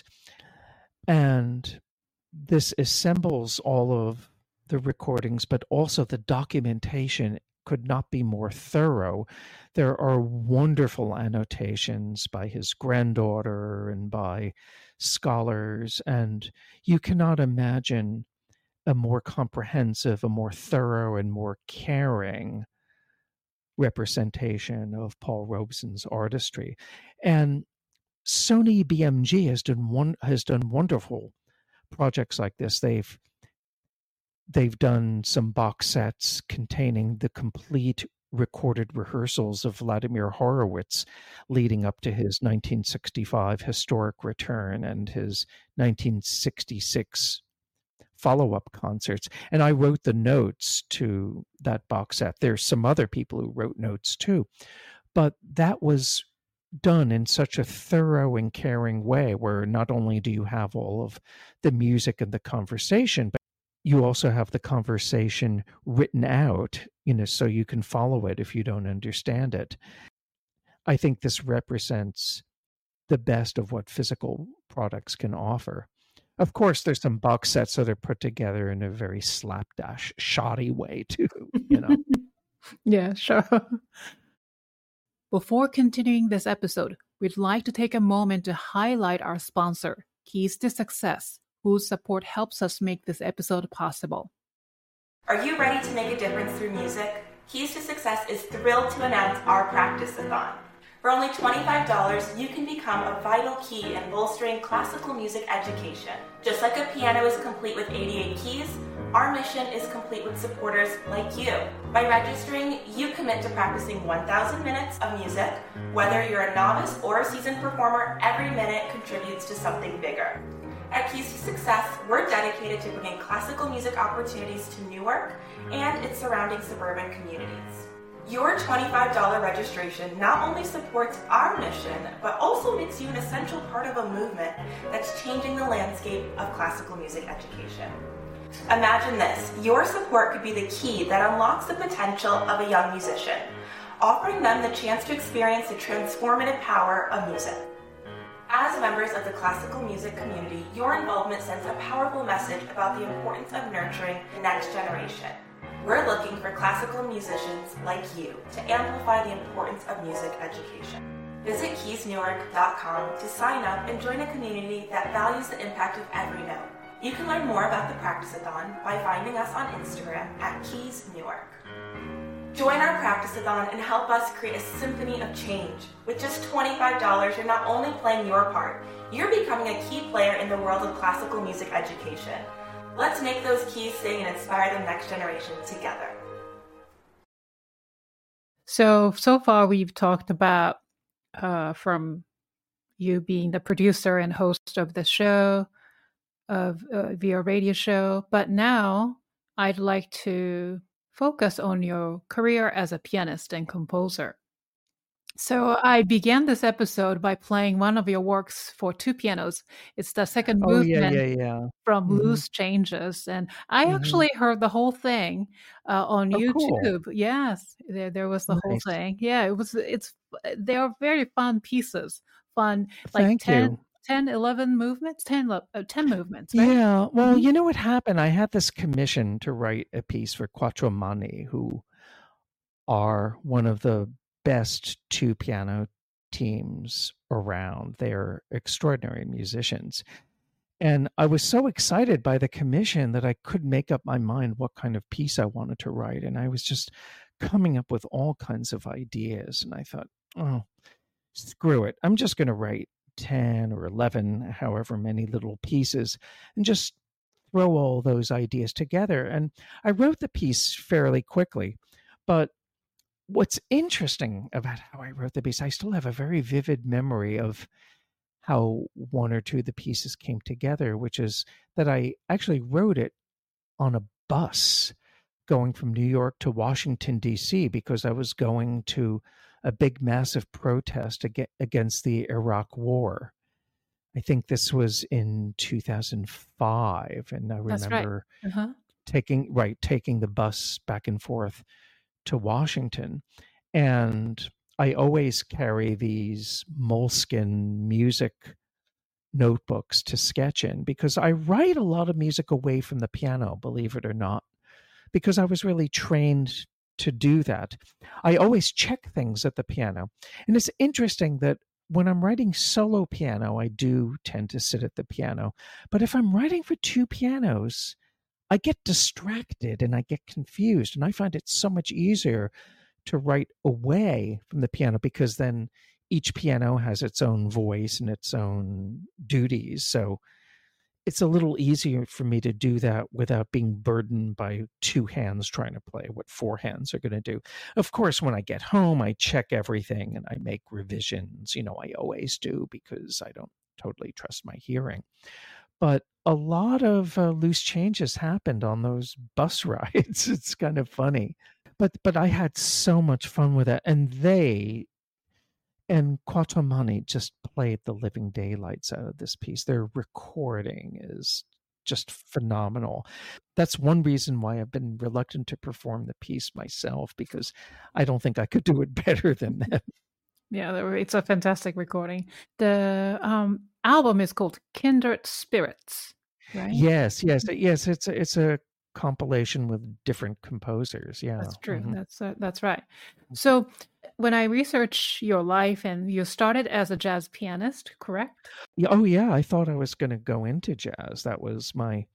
And this assembles all of the recordings, but also the documentation could not be more thorough. There are wonderful annotations by his granddaughter and by scholars, and you cannot imagine a more comprehensive, a more thorough, and more caring representation of Paul Robeson's artistry. And Sony B M G has done one has done wonderful projects like this. They've they've done some box sets containing the complete recorded rehearsals of Vladimir Horowitz leading up to his nineteen sixty-five historic return and his nineteen sixty-six follow-up concerts. And I wrote the notes to that box set. There's some other people who wrote notes too, but that was done in such a thorough and caring way where not only do you have all of the music and the conversation, but you also have the conversation written out, you know, so you can follow it if you don't understand it. I think this represents the best of what physical products can offer. Of course, there's some box sets that are put together in a very slapdash, shoddy way too, you know. Yeah, sure. Before continuing this episode, we'd like to take a moment to highlight our sponsor, Keys to Success, whose support helps us make this episode possible. Are you ready to make a difference through music? Keys to Success is thrilled to announce our Practice-a-thon. For only twenty-five dollars, you can become a vital key in bolstering classical music education. Just like a piano is complete with eighty-eight keys, our mission is complete with supporters like you. By registering, you commit to practicing one thousand minutes of music. Whether you're a novice or a seasoned performer, every minute contributes to something bigger. At Keys to Success, we're dedicated to bringing classical music opportunities to Newark and its surrounding suburban communities. Your twenty-five dollars registration not only supports our mission, but also makes you an essential part of a movement that's changing the landscape of classical music education. Imagine this, your support could be the key that unlocks the potential of a young musician, offering them the chance to experience the transformative power of music. As members of the classical music community, your involvement sends a powerful message about the importance of nurturing the next generation. We're looking for classical musicians like you to amplify the importance of music education. Visit keys newark dot com to sign up and join a community that values the impact of every note. You can learn more about the Practice-a-thon by finding us on Instagram at Keys Newark. Join our Practice-a-thon and help us create a symphony of change. With just twenty-five dollars, you're not only playing your part, you're becoming a key player in the world of classical music education. Let's make those keys sing and inspire the next generation together. So, so far we've talked about uh, from you being the producer and host of the show, of uh, via radio show, but now I'd like to focus on your career as a pianist and composer. So I began this episode by playing one of your works for two pianos. It's the second Oh, yeah, movement yeah, yeah. from Mhm, Loose Changes. And I mhm. actually heard the whole thing uh, on Oh, cool. YouTube. Yes, there, there was the whole Nice. thing. Yeah, it was, it's, they are very fun pieces. Fun, like Thank ten, you. ten, eleven movements, ten, lo- uh, ten movements, right? Yeah, well, Mhm. you know what happened? I had this commission to write a piece for Quattro Mani, who are one of the best two piano teams around. They're extraordinary musicians. And I was so excited by the commission that I couldn't make up my mind what kind of piece I wanted to write. And I was just coming up with all kinds of ideas. And I thought, oh, screw it. I'm just going to write ten or eleven, however many little pieces, and just throw all those ideas together. And I wrote the piece fairly quickly. But what's interesting about how I wrote the piece, I still have a very vivid memory of how one or two of the pieces came together, which is that I actually wrote it on a bus going from New York to Washington, D C, because I was going to a big, massive protest ag- against the Iraq War. I think this was in two thousand five, and I That's right. remember Uh-huh. taking right taking the bus back and forth to Washington, and I always carry these Moleskine music notebooks to sketch in because I write a lot of music away from the piano, believe it or not, because I was really trained to do that. I always check things at the piano. And it's interesting that when I'm writing solo piano, I do tend to sit at the piano. But if I'm writing for two pianos, I get distracted and I get confused. And I find it so much easier to write away from the piano because then each piano has its own voice and its own duties. So it's a little easier for me to do that without being burdened by two hands trying to play what four hands are going to do. Of course, when I get home, I check everything and I make revisions. You know, I always do because I don't totally trust my hearing. But a lot of uh, loose changes happened on those bus rides. It's kind of funny. But but I had so much fun with it. And they and Quattro Mani just played the living daylights out of this piece. Their recording is just phenomenal. That's one reason why I've been reluctant to perform the piece myself, because I don't think I could do it better than them. Yeah, it's a fantastic recording. The um, album is called Kindred Spirits, right? Yes, yes, yes. It's a, it's a compilation with different composers. Yeah, that's true. Mm-hmm. That's uh, that's right. So when I research your life, and you started as a jazz pianist, correct? Yeah, oh yeah, I thought I was going to go into jazz. That was my.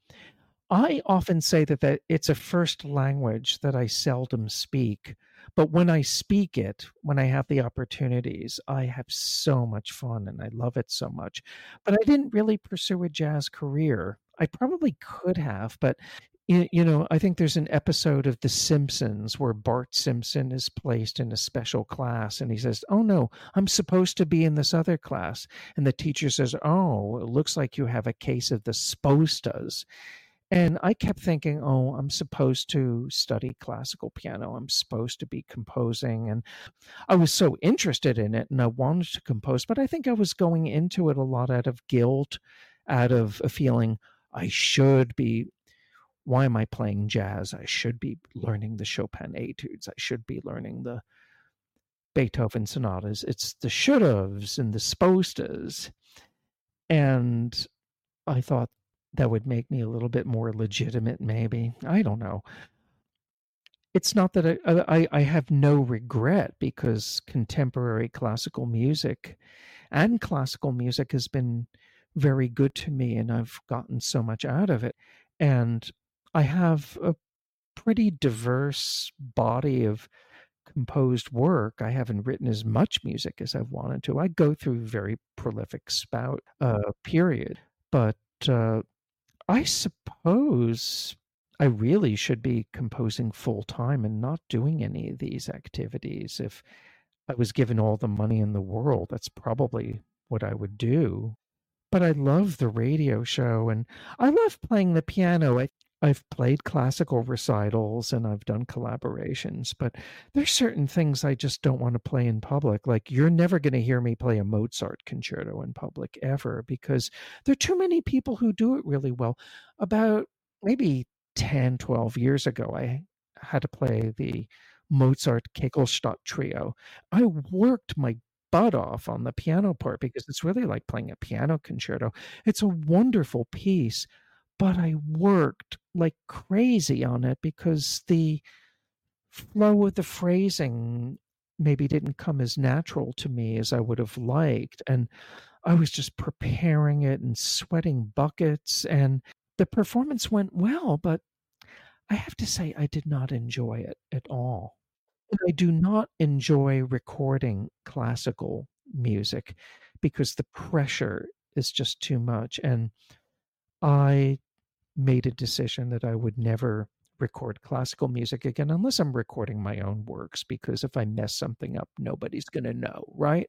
I often say that, that it's a first language that I seldom speak, but when I speak it, when I have the opportunities, I have so much fun and I love it so much. But I didn't really pursue a jazz career. I probably could have, but you know, I think there's an episode of The Simpsons where Bart Simpson is placed in a special class and he says, "Oh no, I'm supposed to be in this other class." And the teacher says, "Oh, it looks like you have a case of the spostas." And I kept thinking, oh, I'm supposed to study classical piano. I'm supposed to be composing. And I was so interested in it and I wanted to compose, but I think I was going into it a lot out of guilt, out of a feeling I should be. Why am I playing jazz? I should be learning the Chopin etudes. I should be learning the Beethoven sonatas. It's the should-haves and the spostas. And I thought that would make me a little bit more legitimate, maybe. I don't know. It's not that I, I, I have no regret, because contemporary classical music and classical music has been very good to me, and I've gotten so much out of it. And I have a pretty diverse body of composed work. I haven't written as much music as I've wanted to. I go through a very prolific spout uh, period, but uh, I suppose I really should be composing full time and not doing any of these activities. If I was given all the money in the world, that's probably what I would do. But I love the radio show and I love playing the piano. I, I've played classical recitals and I've done collaborations, but there's certain things I just don't want to play in public. Like, you're never going to hear me play a Mozart concerto in public ever, because there are too many people who do it really well. About maybe ten, twelve years ago, I had to play the Mozart Kegelstadt trio. I worked my butt off on the piano part because it's really like playing a piano concerto. It's a wonderful piece, but I worked like crazy on it because the flow of the phrasing maybe didn't come as natural to me as I would have liked. And I was just preparing it and sweating buckets, and the performance went well, but I have to say I did not enjoy it at all. And I do not enjoy recording classical music because the pressure is just too much. And I made a decision that I would never record classical music again unless I'm recording my own works, because if I mess something up, nobody's going to know, right?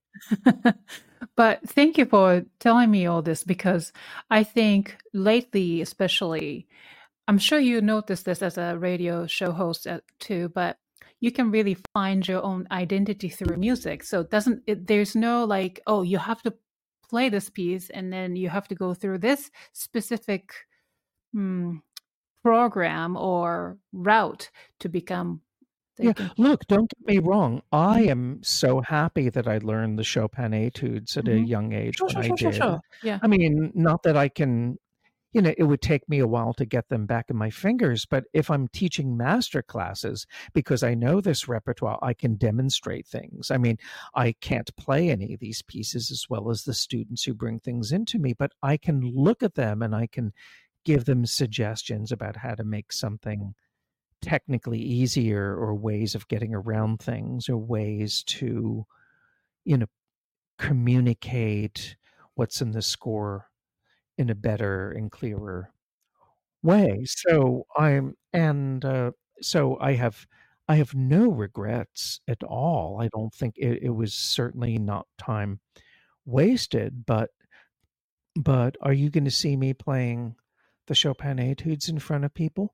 But thank you for telling me all this, because I think lately, especially, I'm sure you noticed this as a radio show host too, but you can really find your own identity through music. So it doesn't, it, there's no like, oh, you have to play this piece, and then you have to go through this specific hmm, program or route to become. Yeah, Can... look, don't get me wrong. I am so happy that I learned the Chopin etudes at Mm-hmm. a young age Sure, when sure, I sure, sure, did. sure. Yeah. I mean, not that I can, you know, it would take me a while to get them back in my fingers, but if I'm teaching master classes, because I know this repertoire, I can demonstrate things. I mean, I can't play any of these pieces as well as the students who bring things into me, but I can look at them and I can give them suggestions about how to make something technically easier, or ways of getting around things, or ways to, you know, communicate what's in the score in a better and clearer way. So I'm, and uh, so I have, I have no regrets at all. I don't think it, it was certainly not time wasted, but, but are you going to see me playing the Chopin etudes in front of people?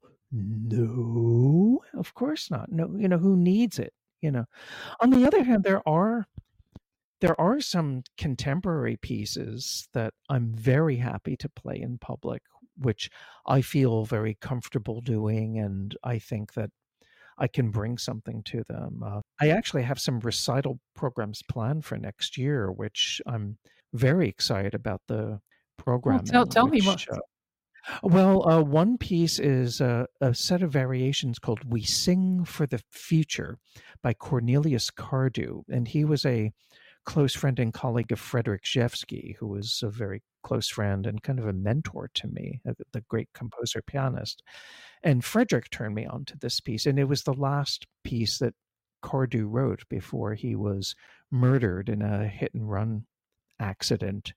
No, of course not. No, you know, who needs it? You know, on the other hand, there are there are some contemporary pieces that I'm very happy to play in public, which I feel very comfortable doing, and I think that I can bring something to them. Uh, I actually have some recital programs planned for next year, which I'm very excited about the programming. Well, tell tell which, me what. Uh, Well, uh, one piece is uh, a set of variations called We Sing for the Future by Cornelius Cardew. And he was a close friend and colleague of Frederick Rzewski, who was a very close friend and kind of a mentor to me, uh, the great composer pianist. And Frederick turned me on to this piece. And it was the last piece that Cardew wrote before he was murdered in a hit and run accident.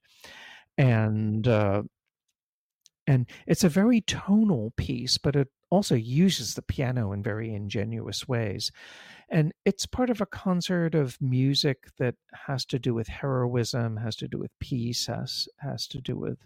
And uh, And it's a very tonal piece, but it also uses the piano in very ingenious ways. And it's part of a concert of music that has to do with heroism, has to do with peace, has has to do with,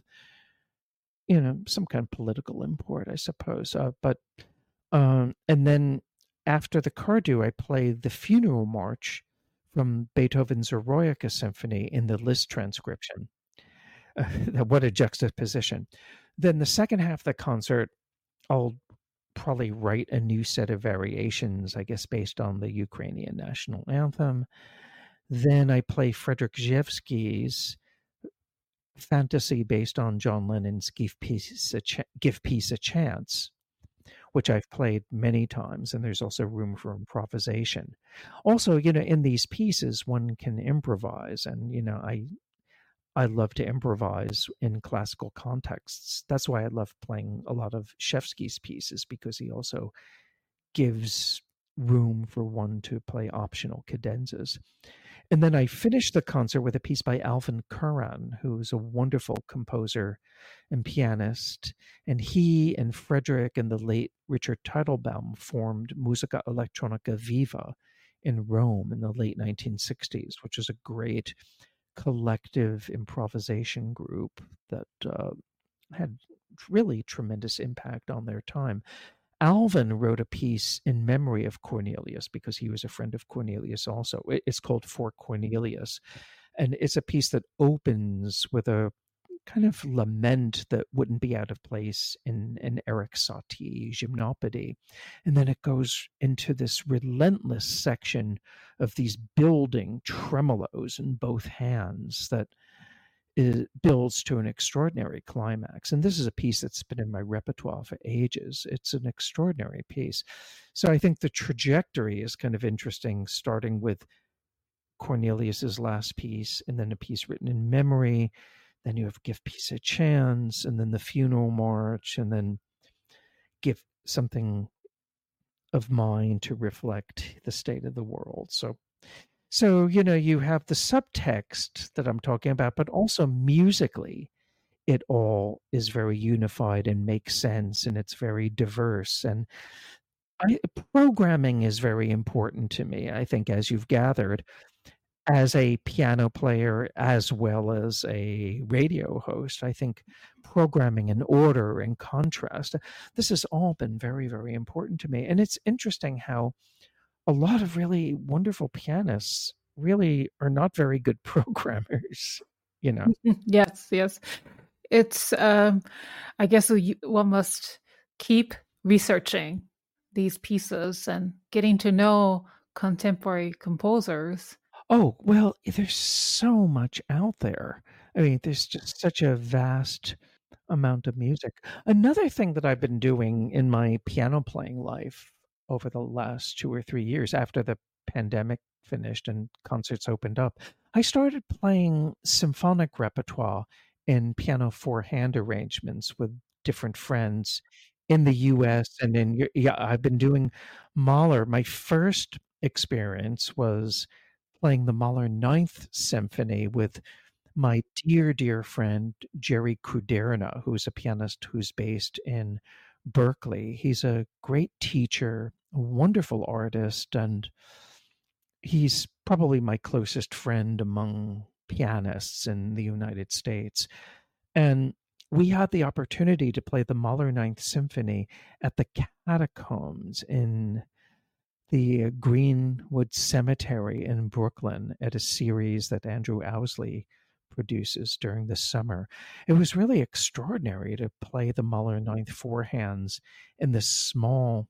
you know, some kind of political import, I suppose. Uh, but um, and then after the Cardew, I played the Funeral March from Beethoven's Eroica Symphony in the Liszt transcription. Uh, what a juxtaposition. Then the second half of the concert, I'll probably write a new set of variations, I guess, based on the Ukrainian national anthem. Then I play Frederick Rzewski's fantasy based on John Lennon's Give Peace a, Ch- Give Peace a Chance, which I've played many times, and there's also room for improvisation. Also, you know, in these pieces, one can improvise, and, you know, I I love to improvise in classical contexts. That's why I love playing a lot of Rzewski's pieces, because he also gives room for one to play optional cadenzas. And then I finished the concert with a piece by Alvin Curran, who's a wonderful composer and pianist. And he and Frederick and the late Richard Teitelbaum formed Musica Elettronica Viva in Rome in the late nineteen sixties, which is a great collective improvisation group that uh, had really tremendous impact on their time. Alvin wrote a piece in memory of Cornelius because he was a friend of Cornelius also. It's called For Cornelius, and it's a piece that opens with a kind of lament that wouldn't be out of place in an Erik Satie gymnopédie. And then it goes into this relentless section of these building tremolos in both hands that is, builds to an extraordinary climax. And this is a piece that's been in my repertoire for ages. It's an extraordinary piece. So I think the trajectory is kind of interesting, starting with Cornelius's last piece and then a piece written in memory. Then you have Give Peace a Chance, and then the Funeral March, and then give something of mine to reflect the state of the world. So, so you know, you have the subtext that I'm talking about, but also musically, it all is very unified and makes sense, and it's very diverse. And I, programming is very important to me, I think, as you've gathered, as a piano player as well as a radio host. I think programming and order and contrast, this has all been very, very important to me. And it's interesting how a lot of really wonderful pianists really are not very good programmers. you know. Yes, yes. It's, um, I guess you, one must keep researching these pieces and getting to know contemporary composers. Oh, well, there's so much out there. I mean, there's just such a vast amount of music. Another thing that I've been doing in my piano playing life over the last two or three years after the pandemic finished and concerts opened up, I started playing symphonic repertoire in piano four-hand arrangements with different friends in the U S and in Eu- yeah, I've been doing Mahler. My first experience was playing the Mahler Ninth Symphony with my dear, dear friend Jerry Kuderna, who's a pianist who's based in Berkeley. He's a great teacher, a wonderful artist, and he's probably my closest friend among pianists in the United States. And we had the opportunity to play the Mahler Ninth Symphony at the Catacombs in the Greenwood Cemetery in Brooklyn at a series that Andrew Owsley produces during the summer. It was really extraordinary to play the Mahler Ninth Four Hands in this small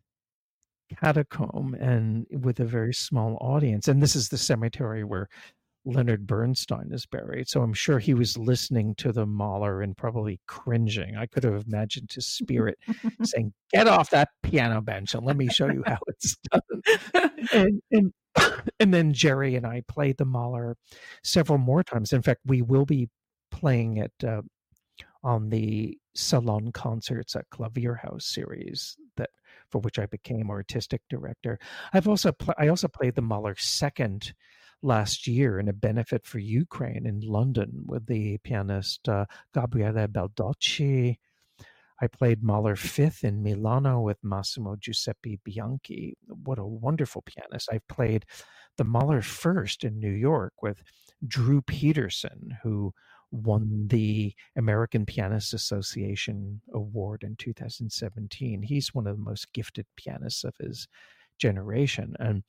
catacomb and with a very small audience. And this is the cemetery where Leonard Bernstein is buried. So I'm sure he was listening to the Mahler and probably cringing. I could have imagined his spirit saying, "Get off that piano bench and let me show you how it's done." and, and and then Jerry and I played the Mahler several more times. In fact, we will be playing it uh, on the Salon Concerts at Klavierhaus series that for which I became artistic director. I've also pl- I also played the Mahler Second last year in a benefit for Ukraine in London with the pianist uh, Gabriele Baldacci. I played Mahler Fifth in Milano with Massimo Giuseppe Bianchi. What a wonderful pianist. I've played the Mahler First in New York with Drew Peterson, who won the American Pianists Association Award in two thousand seventeen. He's one of the most gifted pianists of his generation. And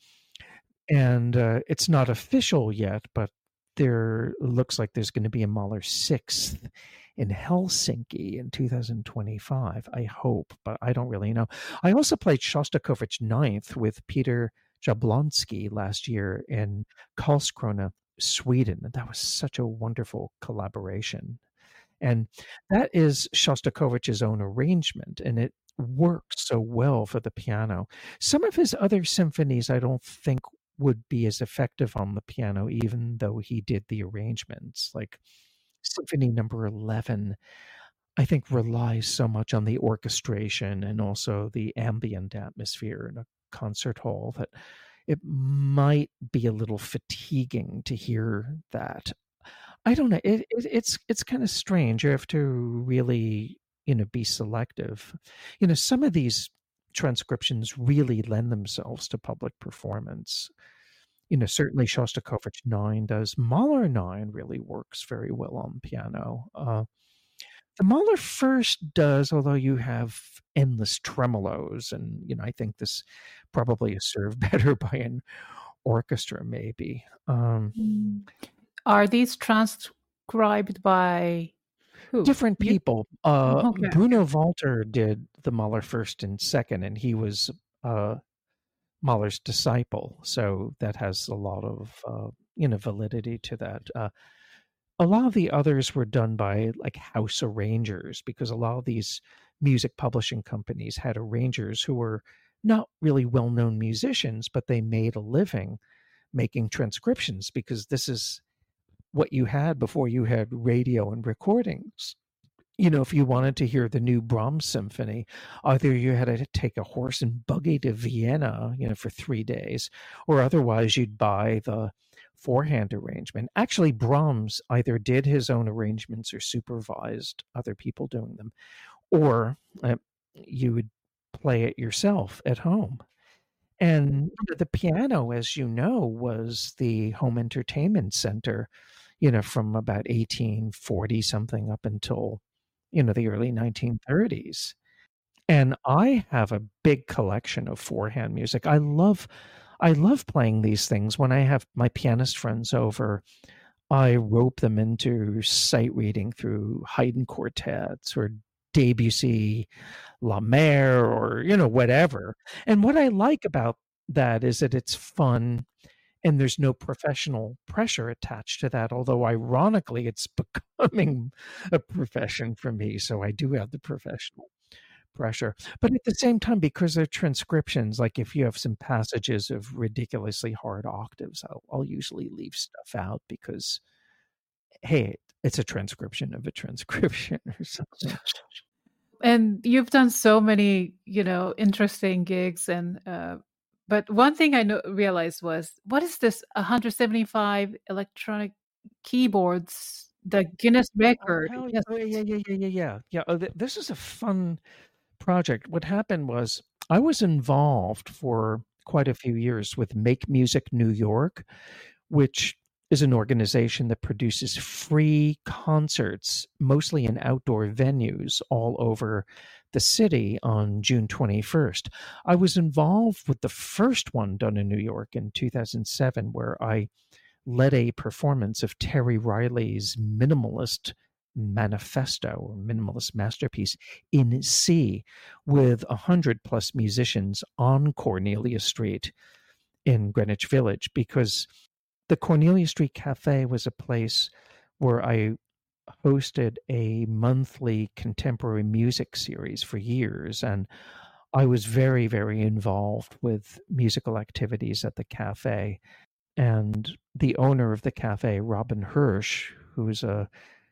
and uh, it's not official yet, but there looks like there's going to be a Mahler Sixth in Helsinki in two thousand twenty-five. I hope, but I don't really know. I also played Shostakovich Ninth with Peter Jablonski last year in Karlskrona, Sweden. And that was such a wonderful collaboration. And that is Shostakovich's own arrangement, and it works so well for the piano. Some of his other symphonies I don't think would be as effective on the piano, even though he did the arrangements. Like Symphony Number eleven, I think relies so much on the orchestration and also the ambient atmosphere in a concert hall that it might be a little fatiguing to hear that. I don't know. It, it, it's it's kind of strange. You have to really, you know, be selective. You know, some of these transcriptions really lend themselves to public performance. You know, certainly Shostakovich Nine does. Mahler Nine really works very well on piano. Uh, the Mahler First does, although you have endless tremolos, and you know, I think this probably is served better by an orchestra, maybe. Um, Mm. Are these transcribed by who? different You? people. Uh, Okay. Bruno Walter did the Mahler First and Second, and he was uh, Mahler's disciple, so that has a lot of uh, you know validity to that. Uh, a lot of the others were done by like house arrangers, because a lot of these music publishing companies had arrangers who were not really well-known musicians, but they made a living making transcriptions, because this is what you had before you had radio and recordings. You know, if you wanted to hear the new Brahms symphony, either you had to take a horse and buggy to Vienna, you know, for three days, or otherwise you'd buy the four-hand arrangement. Actually, Brahms either did his own arrangements or supervised other people doing them, or uh, you would play it yourself at home. And the piano, as you know, was the home entertainment center, you know, from about eighteen forty something up until, you know, the early nineteen thirties. And I have a big collection of four-hand music. I love I love playing these things when I have my pianist friends over. I rope them into sight reading through Haydn quartets or Debussy, La Mer, or, you know, whatever. And what I like about that is that it's fun and there's no professional pressure attached to that. Although ironically, it's becoming a profession for me. So I do have the professional pressure. But at the same time, because they're transcriptions, like if you have some passages of ridiculously hard octaves, I'll, I'll usually leave stuff out because, hey, it's a transcription of a transcription or something. And you've done so many, you know, interesting gigs. And uh, but one thing I know, realized was, what is this one hundred seventy-five electronic keyboards, the Guinness record? Oh, Yes. yeah, yeah, yeah, yeah, yeah, yeah. Yeah. Oh, th- this is a fun project. What happened was I was involved for quite a few years with Make Music New York, which is an organization that produces free concerts, mostly in outdoor venues all over the city on June twenty-first. I was involved with the first one done in New York in two thousand seven, where I led a performance of Terry Riley's minimalist manifesto or minimalist masterpiece in C with a hundred plus musicians on Cornelia Street in Greenwich Village, because the Cornelia Street Cafe was a place where I hosted a monthly contemporary music series for years, and I was very, very involved with musical activities at the cafe. And the owner of the cafe, Robin Hirsch, who's a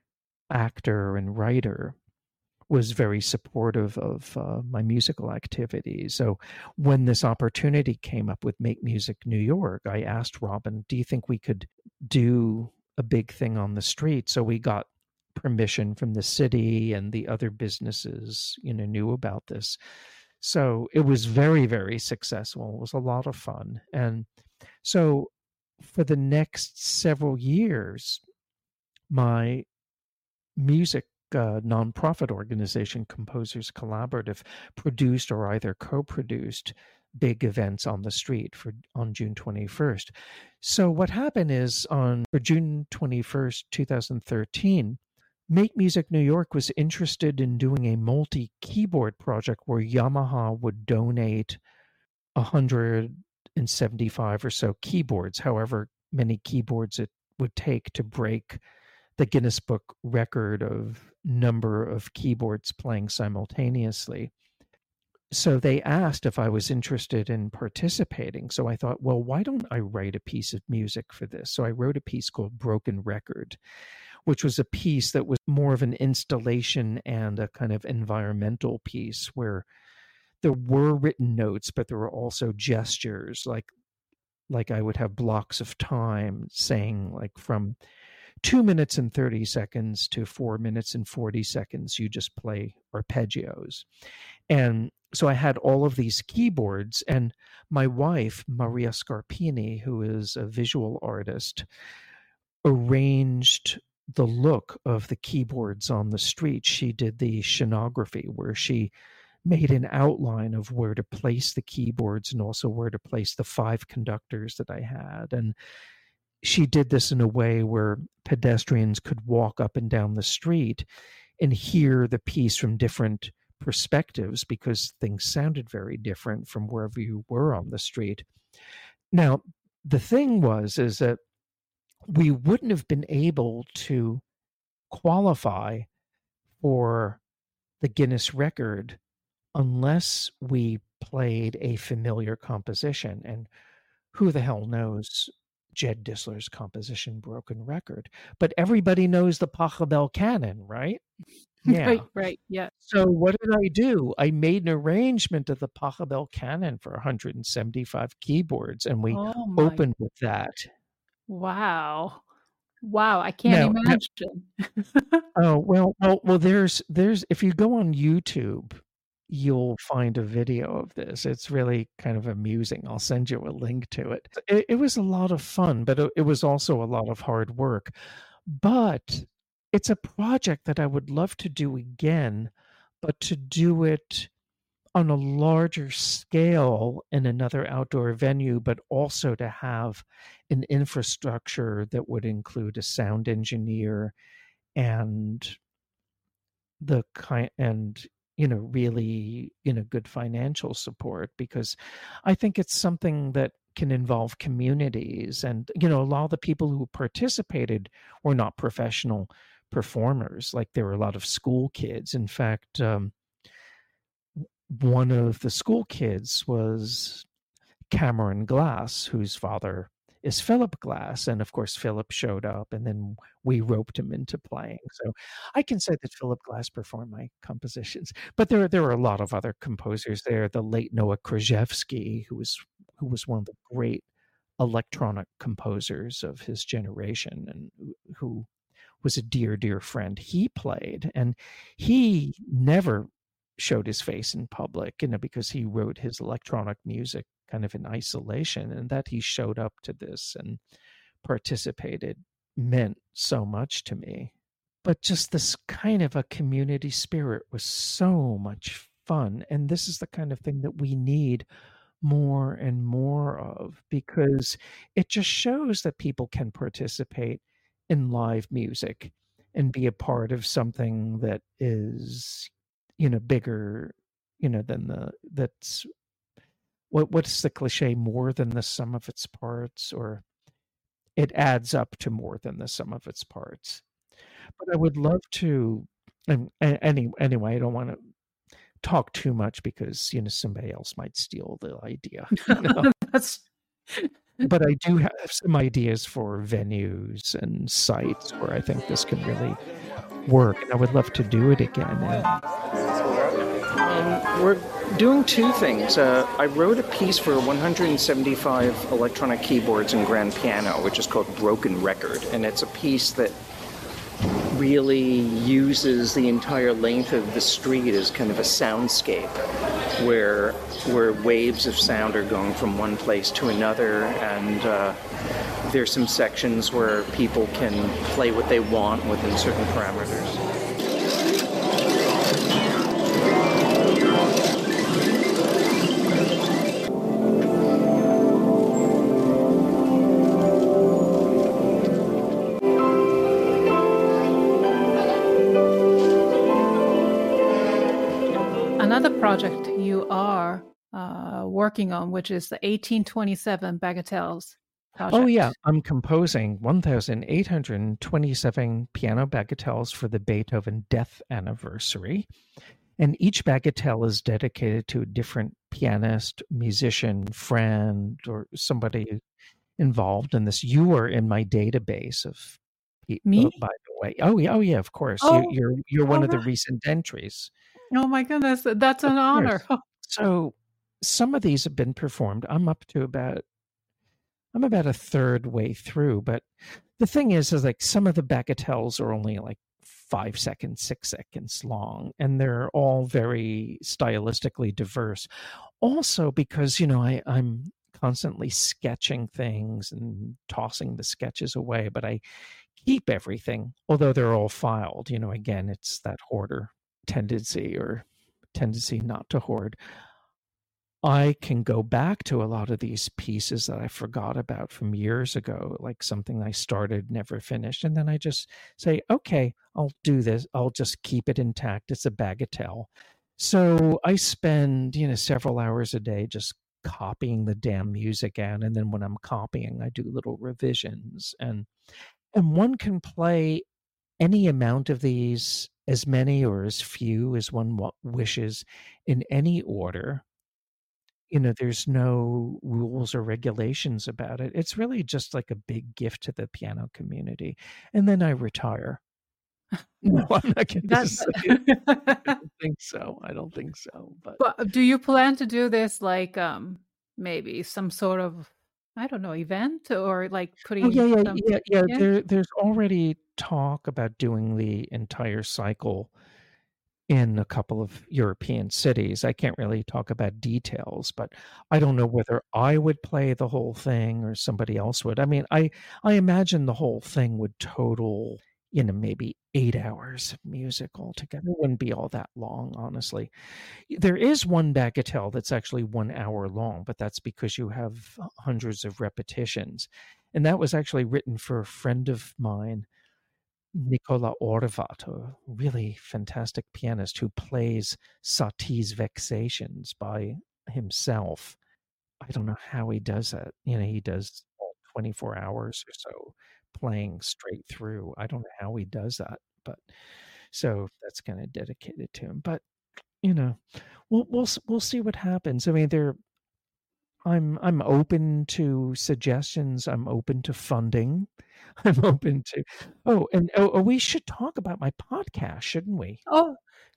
actor and writer, was very supportive of uh, my musical activities. So when this opportunity came up with Make Music New York, I asked Robin, do you think we could do a big thing on the street? So we got permission from the city, and the other businesses, you know, knew about this. So it was very, very successful. It was a lot of fun. And so for the next several years, my music uh, nonprofit organization, Composers Collaborative, produced or either co-produced big events on the street for on June twenty-first. So what happened is, on for June twenty-first, two thousand thirteen, Make Music New York was interested in doing a multi-keyboard project where Yamaha would donate one hundred seventy-five or so keyboards, however many keyboards it would take to break the Guinness Book record of number of keyboards playing simultaneously. So they asked if I was interested in participating. So I thought, well, why don't I write a piece of music for this? So I wrote a piece called Broken Record, which was a piece that was more of an installation and a kind of environmental piece, where there were written notes, but there were also gestures, like like I would have blocks of time saying, like, from two minutes and thirty seconds to four minutes and forty seconds, you just play arpeggios. And so I had all of these keyboards, and my wife, Maria Scarpini, who is a visual artist, arranged the look of the keyboards on the street. She did the scenography, where she made an outline of where to place the keyboards and also where to place the five conductors that I had. And she did this in a way where pedestrians could walk up and down the street and hear the piece from different perspectives, because things sounded very different from wherever you were on the street. Now, the thing was, is that we wouldn't have been able to qualify for the Guinness record unless we played a familiar composition. And who the hell knows Jed Disler's composition Broken Record? But everybody knows the Pachelbel canon, right? Yeah. Right, right, yeah. So what did I do? I made an arrangement of the Pachelbel canon for one hundred seventy-five keyboards, and we oh my. opened with that. Wow. Wow, I can't now, imagine. Now, oh, well, well, well, there's, there's, if you go on YouTube, you'll find a video of this. It's really kind of amusing. I'll send you a link to it. It, it was a lot of fun, but it, it was also a lot of hard work. But it's a project that I would love to do again, but to do it on a larger scale in another outdoor venue, but also to have an infrastructure that would include a sound engineer and the kind and you know really you know good financial support, because I think it's something that can involve communities. And you know a lot of the people who participated were not professional performers. Like, there were a lot of school kids. In fact, um, one of the school kids was Cameron Glass, whose father is Philip Glass. And of course, Philip showed up, and then we roped him into playing. So I can say that Philip Glass performed my compositions. But there, there were a lot of other composers there. The late Noah Krzyzewski, who was who was one of the great electronic composers of his generation, and who was a dear, dear friend. He played, and he never showed his face in public, you know, because he wrote his electronic music kind of in isolation, and that he showed up to this and participated meant so much to me. But just this kind of a community spirit was so much fun. And this is the kind of thing that we need more and more of, because it just shows that people can participate in live music and be a part of something that is, you know, bigger, you know, than the, that's, what what's the cliche, more than the sum of its parts, or it adds up to more than the sum of its parts. But I would love to, and, and any, anyway, I don't want to talk too much because, you know, somebody else might steal the idea. You know? That's... But I do have some ideas for venues and sites where I think this can really work. And I would love to do it again. And, um, we're doing two things. Uh, I wrote a piece for one hundred seventy-five electronic keyboards and grand piano, which is called Broken Record. And it's a piece that really uses the entire length of the street as kind of a soundscape, where where waves of sound are going from one place to another, and uh, there's some sections where people can play what they want within certain parameters. Another project you are uh, working on, which is the eighteen twenty-seven Bagatelles project. Oh, yeah. I'm composing one thousand eight hundred twenty-seven piano bagatelles for the Beethoven death anniversary. And each bagatelle is dedicated to a different pianist, musician, friend, or somebody involved in this. You are in my database of Me? Oh, by the way. Oh, yeah. Oh, yeah, of course. Oh, you, you're you're one all of the right. recent entries. Oh my goodness, that's an Of honor. course. So some of these have been performed. I'm up to about I'm about a third way through, but the thing is, is like some of the bagatelles are only like five seconds, six seconds long, and they're all very stylistically diverse. Also, because you know, I, I'm constantly sketching things and tossing the sketches away, but I keep everything, although they're all filed. You know, again, it's that hoarder tendency or tendency not to hoard. I can go back to a lot of these pieces that I forgot about from years ago, like something I started, never finished. And then I just say, okay, I'll do this. I'll just keep it intact. It's a bagatelle. So I spend, you know, several hours a day just copying the damn music out. And then when I'm copying, I do little revisions. And and one can play any amount of these, as many or as few as one wishes, in any order. You know, there's no rules or regulations about it. It's really just like a big gift to the piano community. And then I retire. No, I'm not going to say it. I don't think so. I don't think so. But, but do you plan to do this like um maybe some sort of, I don't know, event, or like putting? Oh, yeah, yeah, some, yeah, yeah. yeah. There, there's already talk about doing the entire cycle in a couple of European cities. I can't really talk about details, but I don't know whether I would play the whole thing or somebody else would. I mean, I, I imagine the whole thing would total, you know, maybe eight hours of music altogether. It wouldn't be all that long, honestly. There is one bagatelle that's actually one hour long, but that's because you have hundreds of repetitions. And that was actually written for a friend of mine, Nicola Orvat, a really fantastic pianist who plays Satie's Vexations by himself. I don't know how he does that. You know, he does twenty-four hours or so playing straight through. I don't know how he does that, but so that's kind of dedicated to him. But you know, we'll we'll we'll see what happens. I mean, there. I'm I'm open to suggestions. I'm open to funding. I'm open to. Oh, and oh, oh, we should talk about my podcast, shouldn't we? Oh,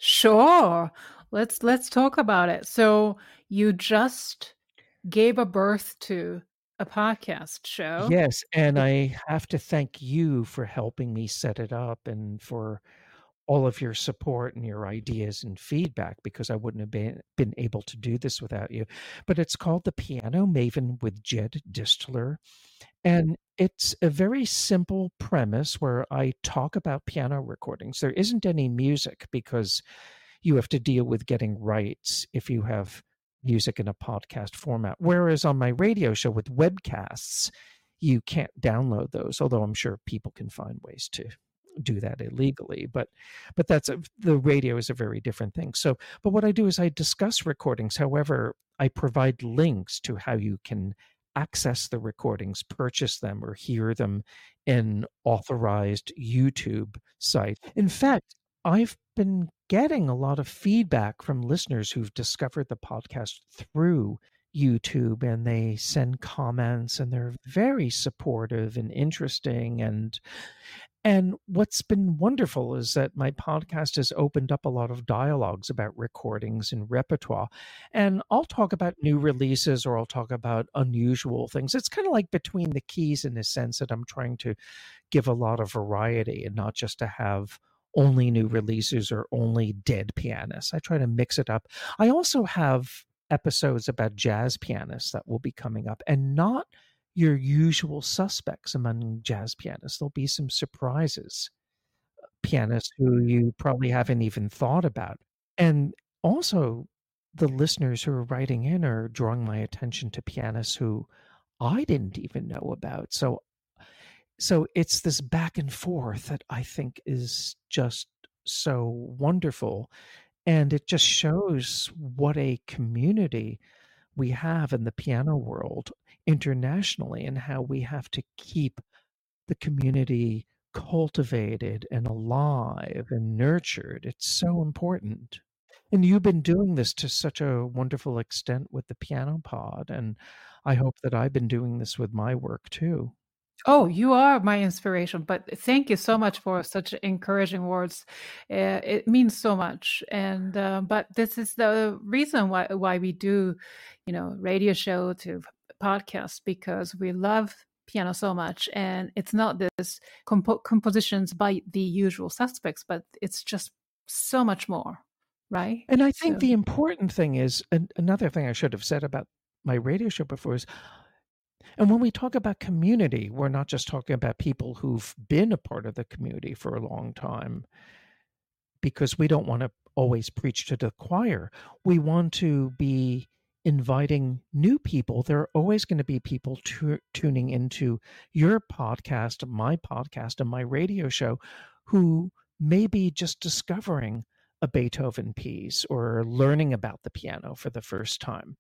sure. Let's let's talk about it. So you just gave a birth to a podcast show. Yes, and I have to thank you for helping me set it up and for all of your support and your ideas and feedback, because I wouldn't have been, been able to do this without you. But it's called The Piano Maven with Jed Distler. And it's a very simple premise where I talk about piano recordings. There isn't any music because you have to deal with getting rights if you have music in a podcast format. Whereas on my radio show with webcasts, you can't download those, although I'm sure people can find ways to do that illegally, but but that's a, the radio is a very different thing. So but what I do is I discuss recordings. However, I provide links to how you can access the recordings, purchase them, or hear them in authorized YouTube sites. In fact, I've been getting a lot of feedback from listeners who've discovered the podcast through YouTube, and they send comments, and they're very supportive and interesting. And And what's been wonderful is that my podcast has opened up a lot of dialogues about recordings and repertoire. And I'll talk about new releases, or I'll talk about unusual things. It's kind of like Between the Keys in the sense that I'm trying to give a lot of variety and not just to have only new releases or only dead pianists. I try to mix it up. I also have episodes about jazz pianists that will be coming up, and not your usual suspects among jazz pianists. There'll be some surprises, pianists who you probably haven't even thought about. And also, the listeners who are writing in are drawing my attention to pianists who I didn't even know about. So, so it's this back and forth that I think is just so wonderful. And it just shows what a community we have in the piano world internationally, and how we have to keep the community cultivated and alive and nurtured. It's so important. And you've been doing this to such a wonderful extent with the Piano Pod, and I hope that I've been doing this with my work too. Oh, you are my inspiration, but thank you so much for such encouraging words. Uh, it means so much. And uh, but this is the reason why why we do, you know, radio show to podcast, because we love piano so much. And it's not this compo- compositions by the usual suspects, but it's just so much more, right? And I think So- the important thing is, and another thing I should have said about my radio show before is, and when we talk about community, we're not just talking about people who've been a part of the community for a long time, because we don't want to always preach to the choir. We want to be inviting new people. There are always going to be people tu- tuning into your podcast, my podcast, and my radio show who may be just discovering a Beethoven piece or learning about the piano for the first time.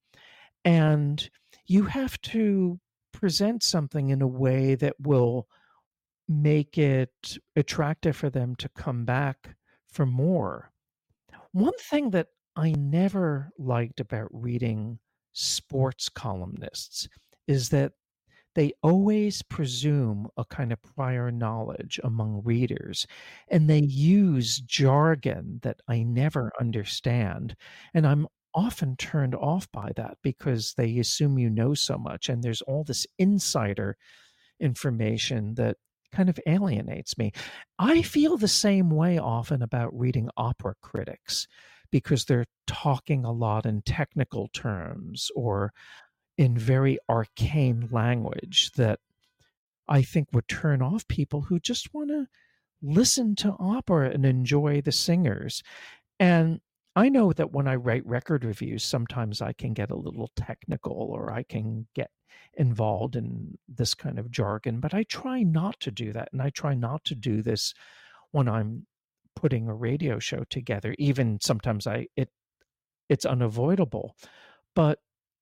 And you have to present something in a way that will make it attractive for them to come back for more. One thing that I never liked about reading sports columnists is that they always presume a kind of prior knowledge among readers, and they use jargon that I never understand. And I'm often turned off by that because they assume you know so much, and there's all this insider information that kind of alienates me. I feel the same way often about reading opera critics, because they're talking a lot in technical terms or in very arcane language that I think would turn off people who just want to listen to opera and enjoy the singers. And I know that when I write record reviews, sometimes I can get a little technical or I can get involved in this kind of jargon, but I try not to do that. And I try not to do this when I'm putting a radio show together. Even sometimes I it it's unavoidable. But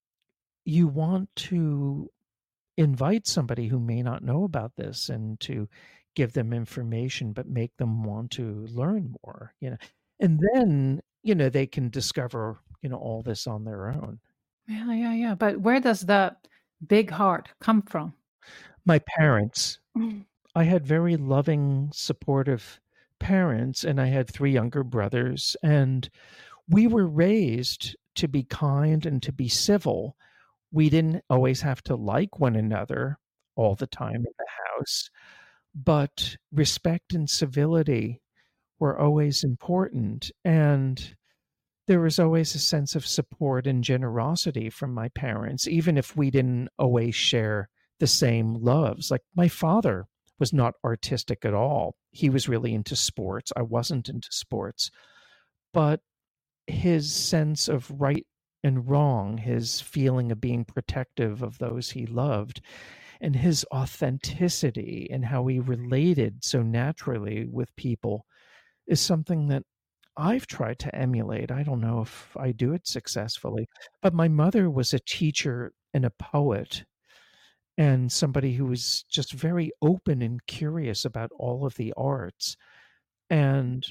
you want to invite somebody who may not know about this and to give them information, but make them want to learn more, you know. And then, you know, they can discover, you know, all this on their own. Yeah, yeah, yeah. But where does that big heart come from? My parents. I had very loving, supportive parents, and I had three younger brothers, and we were raised to be kind and to be civil. We didn't always have to like one another all the time in the house, but respect and civility were always important. And there was always a sense of support and generosity from my parents, even if we didn't always share the same loves. Like my father was not artistic at all. He was really into sports. I wasn't into sports. But his sense of right and wrong, his feeling of being protective of those he loved, and his authenticity and how he related so naturally with people is something that I've tried to emulate. I don't know if I do it successfully, but my mother was a teacher and a poet and somebody who was just very open and curious about all of the arts. And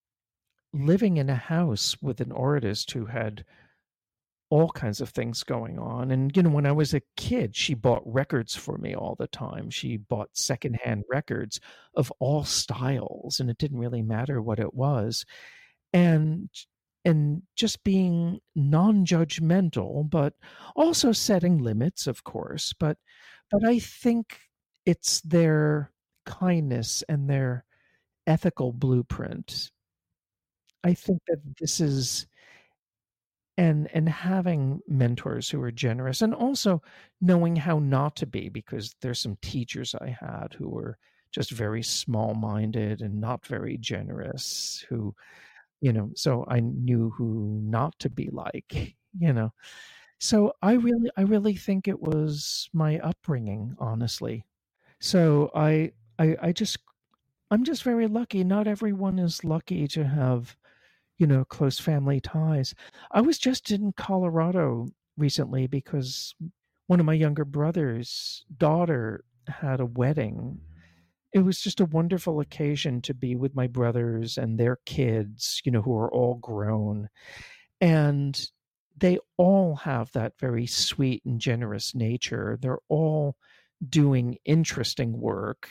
living in a house with an artist who had all kinds of things going on. And, you know, when I was a kid, she bought records for me all the time. She bought secondhand records of all styles, and it didn't really matter what it was. And and just being non-judgmental, but also setting limits, of course. But but I think it's their kindness and their ethical blueprint. I think that this is and and having mentors who are generous, and also knowing how not to be, because there's some teachers I had who were just very small-minded and not very generous, who, you know, so I knew who not to be like, you know. So I really I really think it was my upbringing, honestly. So I I I just I'm just very lucky. Not everyone is lucky to have, you know, close family ties. I was just in Colorado recently because one of my younger brother's daughter had a wedding. It was just a wonderful occasion to be with my brothers and their kids, you know, who are all grown. And they all have that very sweet and generous nature. They're all doing interesting work.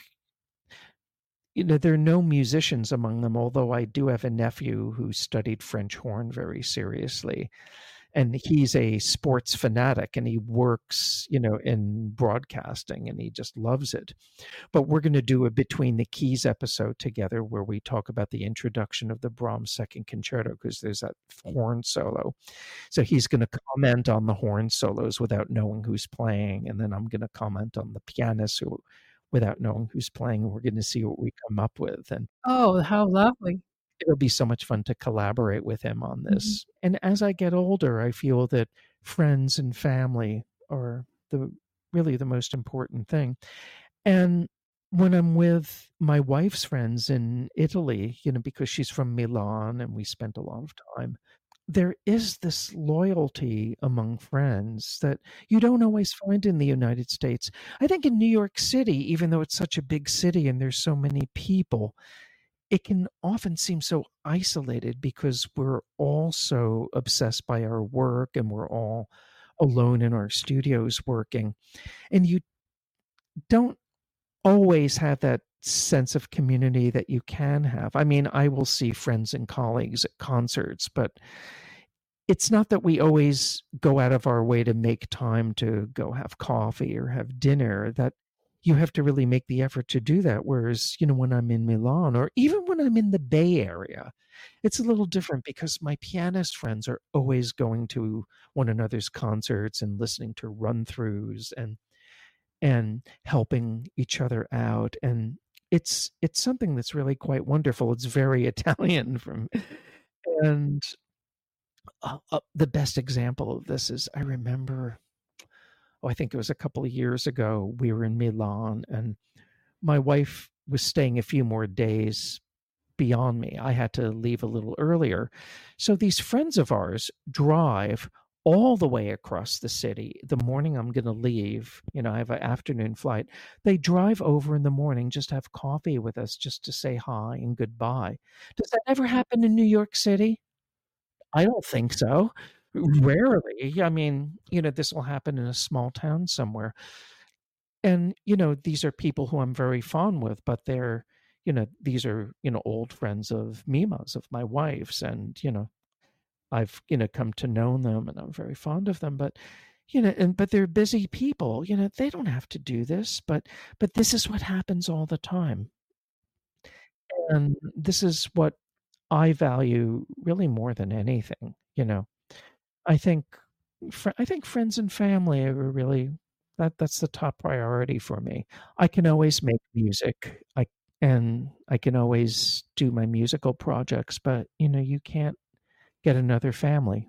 You know, there are no musicians among them, although I do have a nephew who studied French horn very seriously. And he's a sports fanatic, and he works, you know, in broadcasting, and he just loves it. But we're going to do a Between the Keys episode together where we talk about the introduction of the Brahms Second Concerto, because there's that horn solo. So he's going to comment on the horn solos without knowing who's playing, and then I'm going to comment on the pianist who, without knowing who's playing. We're going to see what we come up with. And Oh, how lovely. it'll be so much fun to collaborate with him on Mhm. this. And as I get older, I feel that friends and family are the really the most important thing. And when I'm with my wife's friends in Italy, you know, because she's from Milan and we spent a lot of time, there is this loyalty among friends that you don't always find in the United States. I think in New York City, even though it's such a big city and there's so many people, it can often seem so isolated because we're all so obsessed by our work and we're all alone in our studios working. And you don't always have that sense of community that you can have. I mean, I will see friends and colleagues at concerts, but it's not that we always go out of our way to make time to go have coffee or have dinner. That you have to really make the effort to do that. Whereas, you know, when I'm in Milan or even when I'm in the Bay Area, it's a little different because my pianist friends are always going to one another's concerts and listening to run-throughs and and helping each other out. And it's it's something that's really quite wonderful. It's very Italian from, and uh, uh, the best example of this is I remember, oh, I think it was a couple of years ago. We were in Milan, and my wife was staying a few more days beyond me. I had to leave a little earlier. So these friends of ours drive all the way across the city the morning I'm going to leave. You know, I have an afternoon flight. They drive over in the morning, just have coffee with us, just to say hi and goodbye. Does that ever happen in New York City? I don't think so. Rarely. I mean, you know, this will happen in a small town somewhere. And, you know, these are people who I'm very fond with, but they're, you know, these are, you know, old friends of Mima's, of my wife's, and, you know, I've, you know, come to know them and I'm very fond of them, but, you know, and, but they're busy people, you know, they don't have to do this, but, but this is what happens all the time. And this is what I value really more than anything, you know. I think, fr- I think friends and family are really, that that's the top priority for me. I can always make music. I and I can always do my musical projects, but you know, you can't get another family.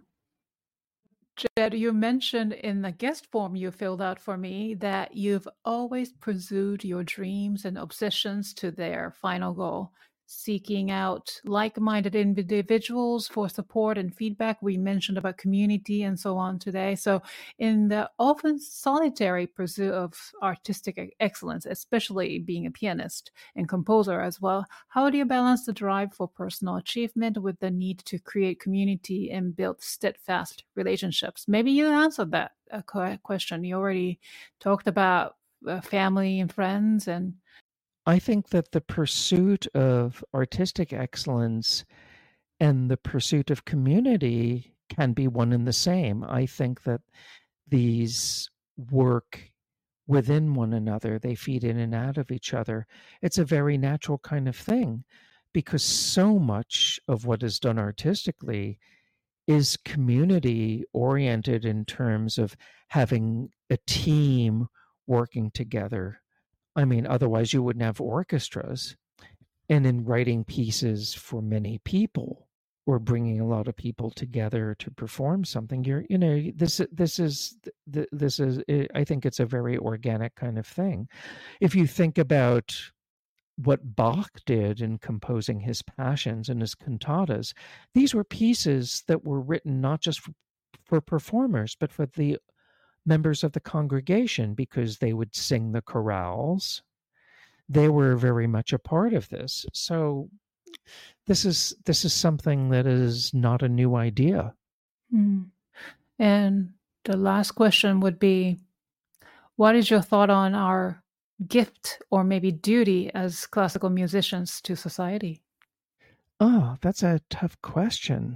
Jed, you mentioned in the guest form you filled out for me that you've always pursued your dreams and obsessions to their final goal, seeking out like-minded individuals for support and feedback. We mentioned about community and so on today. So in the often solitary pursuit of artistic excellence, especially being a pianist and composer as well, how do you balance the drive for personal achievement with the need to create community and build steadfast relationships? Maybe you answered that uh, question. You already talked about uh, family and friends and I think that the pursuit of artistic excellence and the pursuit of community can be one and the same. I think that these work within one another, they feed in and out of each other. It's a very natural kind of thing because so much of what is done artistically is community oriented in terms of having a team working together. I mean, otherwise you wouldn't have orchestras. And in writing pieces for many people or bringing a lot of people together to perform something, you're, you know, this, this is, this is, I think it's a very organic kind of thing. If you think about what Bach did in composing his passions and his cantatas, these were pieces that were written not just for, for performers, but for the members of the congregation, because they would sing the chorales. They were very much a part of this. So this is this is something that is not a new idea. Mm. And the last question would be, what is your thought on our gift or maybe duty as classical musicians to society? Oh, that's a tough question.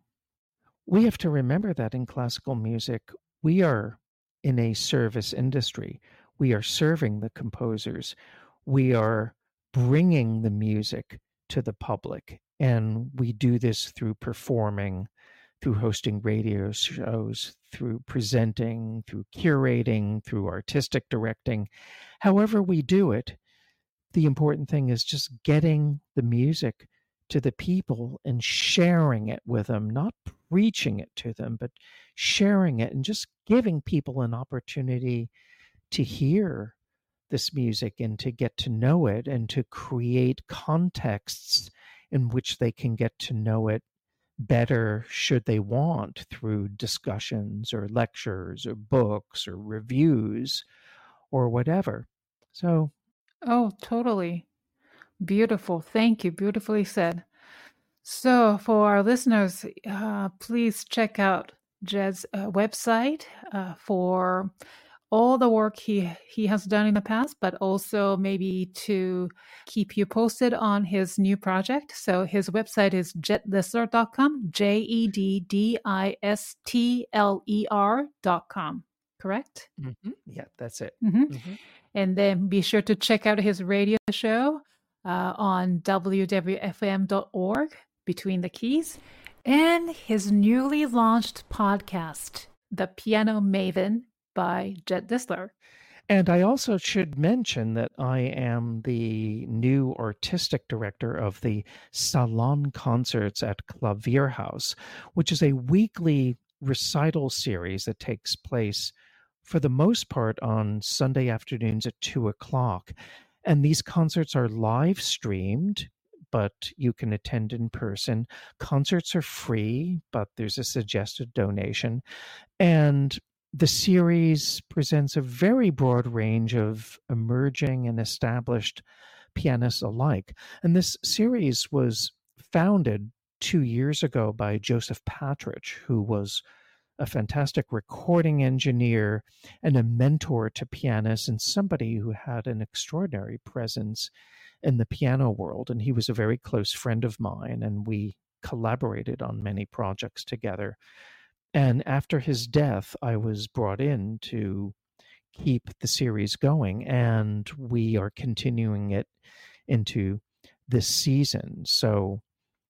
We have to remember that in classical music, we are in a service industry. We are serving the composers. We are bringing the music to the public. And we do this through performing, through hosting radio shows, through presenting, through curating, through artistic directing. However we do it, the important thing is just getting the music to the people and sharing it with them, not preaching it to them, but sharing it and just giving people an opportunity to hear this music and to get to know it and to create contexts in which they can get to know it better should they want, through discussions or lectures or books or reviews or whatever. So, oh, totally. Beautiful. Thank you. Beautifully said. So for our listeners, uh, please check out Jed's uh, website uh, for all the work he, he has done in the past, but also maybe to keep you posted on his new project. So his website is jed distler dot com, J E D D I S T L E R dot com, correct? mm-hmm. Yeah, that's it. Mm-hmm. Mm-hmm. And then be sure to check out his radio show uh, on w w f m dot org, Between the Keys, and his newly launched podcast, The Piano Maven by Jed Distler. And I also should mention that I am the new artistic director of the Salon Concerts at Klavierhaus, which is a weekly recital series that takes place for the most part on Sunday afternoons at two o'clock. And these concerts are live streamed, but you can attend in person. Concerts are free, but there's a suggested donation. And the series presents a very broad range of emerging and established pianists alike. And this series was founded two years ago by Joseph Patridge, who was a fantastic recording engineer and a mentor to pianists and somebody who had an extraordinary presence in the piano world. And he was a very close friend of mine, and we collaborated on many projects together. And after his death, I was brought in to keep the series going, and we are continuing it into this season. So,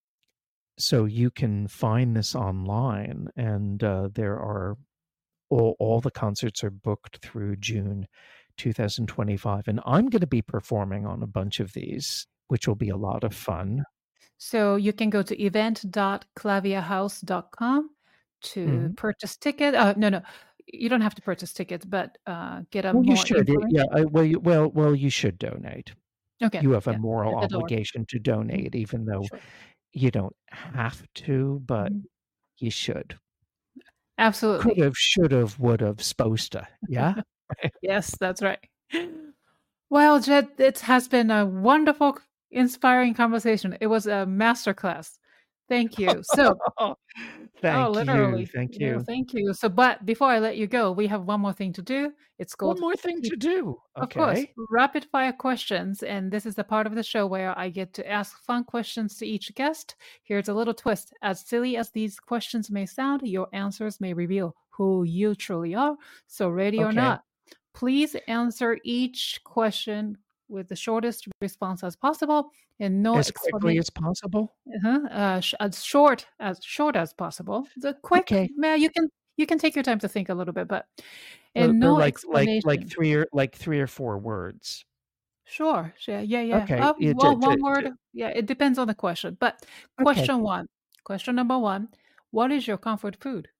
so you can find this online, and uh, there are all, all the concerts are booked through June two thousand twenty-five, and I'm going to be performing on a bunch of these, which will be a lot of fun. So you can go to event dot klavierhaus dot com to mm-hmm. purchase ticket. Uh, no, no, you don't have to purchase tickets, but uh, get a well, more you should. Yeah, I, well, you, well, well, you should donate. Okay, you have a yeah, moral obligation to donate, even though sure. you don't have to, but mm-hmm. you should. Absolutely. Could have, should have, would have, supposed to. Yeah. Yes, that's right. Well, Jed, it has been a wonderful, inspiring conversation. It was a masterclass. Thank you. So, thank oh, literally. you. Thank you. Yeah, thank you. So, but before I let you go, we have one more thing to do. It's called one more thing to do. Okay. Of course, rapid fire questions, and this is the part of the show where I get to ask fun questions to each guest. Here's a little twist: as silly as these questions may sound, your answers may reveal who you truly are. So, ready okay. or not, please answer each question with the shortest response as possible, and no as quickly as possible. Uh-huh. Uh, sh- as short as short as possible. The quick, okay. man, you can you can take your time to think a little bit, but and or, no or like explanation. like like three or like three or four words. Sure. Yeah. Yeah. Yeah. Okay. Uh, yeah, well, to, one to, word. to... Yeah. It depends on the question. But question okay. one. Question number one. What is your comfort food?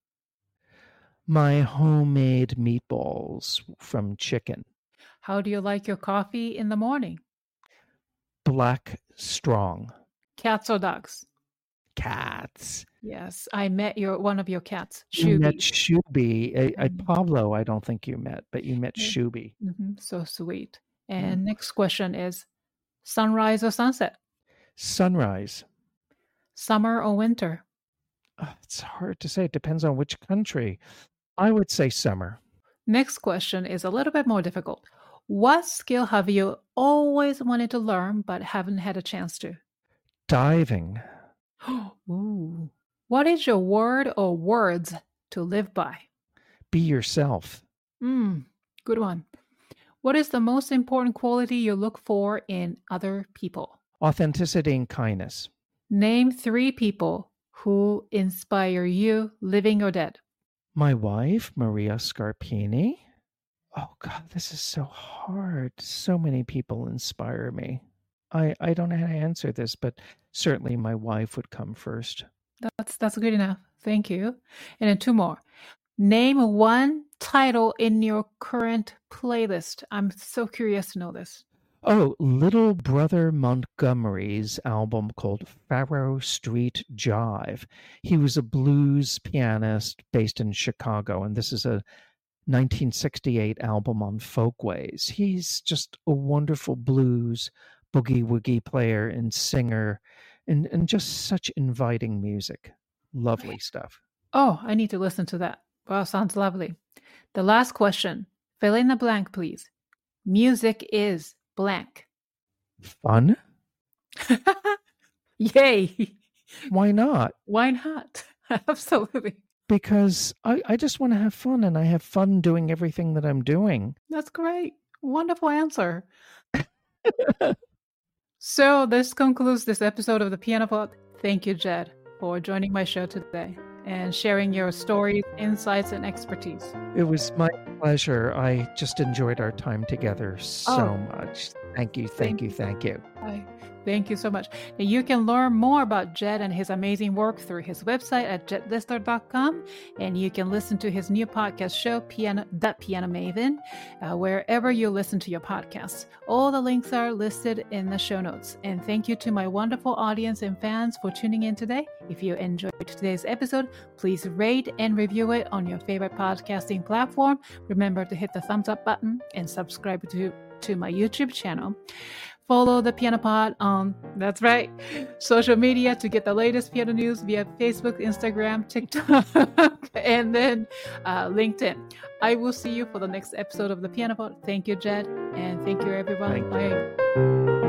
My homemade meatballs from chicken. How do you like your coffee in the morning? Black strong. Cats or dogs? Cats. Yes, I met your one of your cats. Shuby. You met Shuby. I, I, mm-hmm. Pablo, I don't think you met, but you met yeah. Shuby. Mm-hmm. So sweet. And mm-hmm. next question is sunrise or sunset? Sunrise. Summer or winter? Oh, it's hard to say. It depends on which country. I would say summer. Next question is a little bit more difficult. What skill have you always wanted to learn but haven't had a chance to? Diving. Ooh. What is your word or words to live by? Be yourself. Mm, good one. What is the most important quality you look for in other people? Authenticity and kindness. Name three people who inspire you, living or dead. My wife, Maria Scarpini. Oh, God, this is so hard. So many people inspire me. I, I don't know how to answer this, but certainly my wife would come first. That's that's good enough. Thank you. And then two more. Name one title in your current playlist. I'm so curious to know this. Oh, Little Brother Montgomery's album called Faro Street Jive. He was a blues pianist based in Chicago, and this is a nineteen sixty-eight album on folkways. He's just a wonderful blues boogie woogie player and singer, and, and just such inviting music. Lovely stuff. Oh, I need to listen to that. Wow, sounds lovely. The last question. Fill in the blank, please. Music is blank. Fun? Yay. Why not? Why not? Absolutely. Because I, I just want to have fun, and I have fun doing everything that I'm doing. That's great. Wonderful answer. So this concludes this episode of the Piano Pod. Thank you, Jed, for joining my show today. and sharing your stories, insights, and expertise. It was my pleasure. I just enjoyed our time together so oh, much. Thank you, thank, thank you, thank you. Bye. Thank you so much. And you can learn more about Jed and his amazing work through his website at jed lister dot com. And you can listen to his new podcast show, Piano, The Piano Maven, uh, wherever you listen to your podcasts. All the links are listed in the show notes. And thank you to my wonderful audience and fans for tuning in today. If you enjoyed today's episode, please rate and review it on your favorite podcasting platform. Remember to hit the thumbs up button and subscribe to, to my YouTube channel. Follow the Piano Pod on, that's right, social media to get the latest piano news via Facebook, Instagram, TikTok, and then uh, LinkedIn. I will see you for the next episode of the Piano Pod. Thank you, Jed, and thank you, everyone. Thank Bye. you.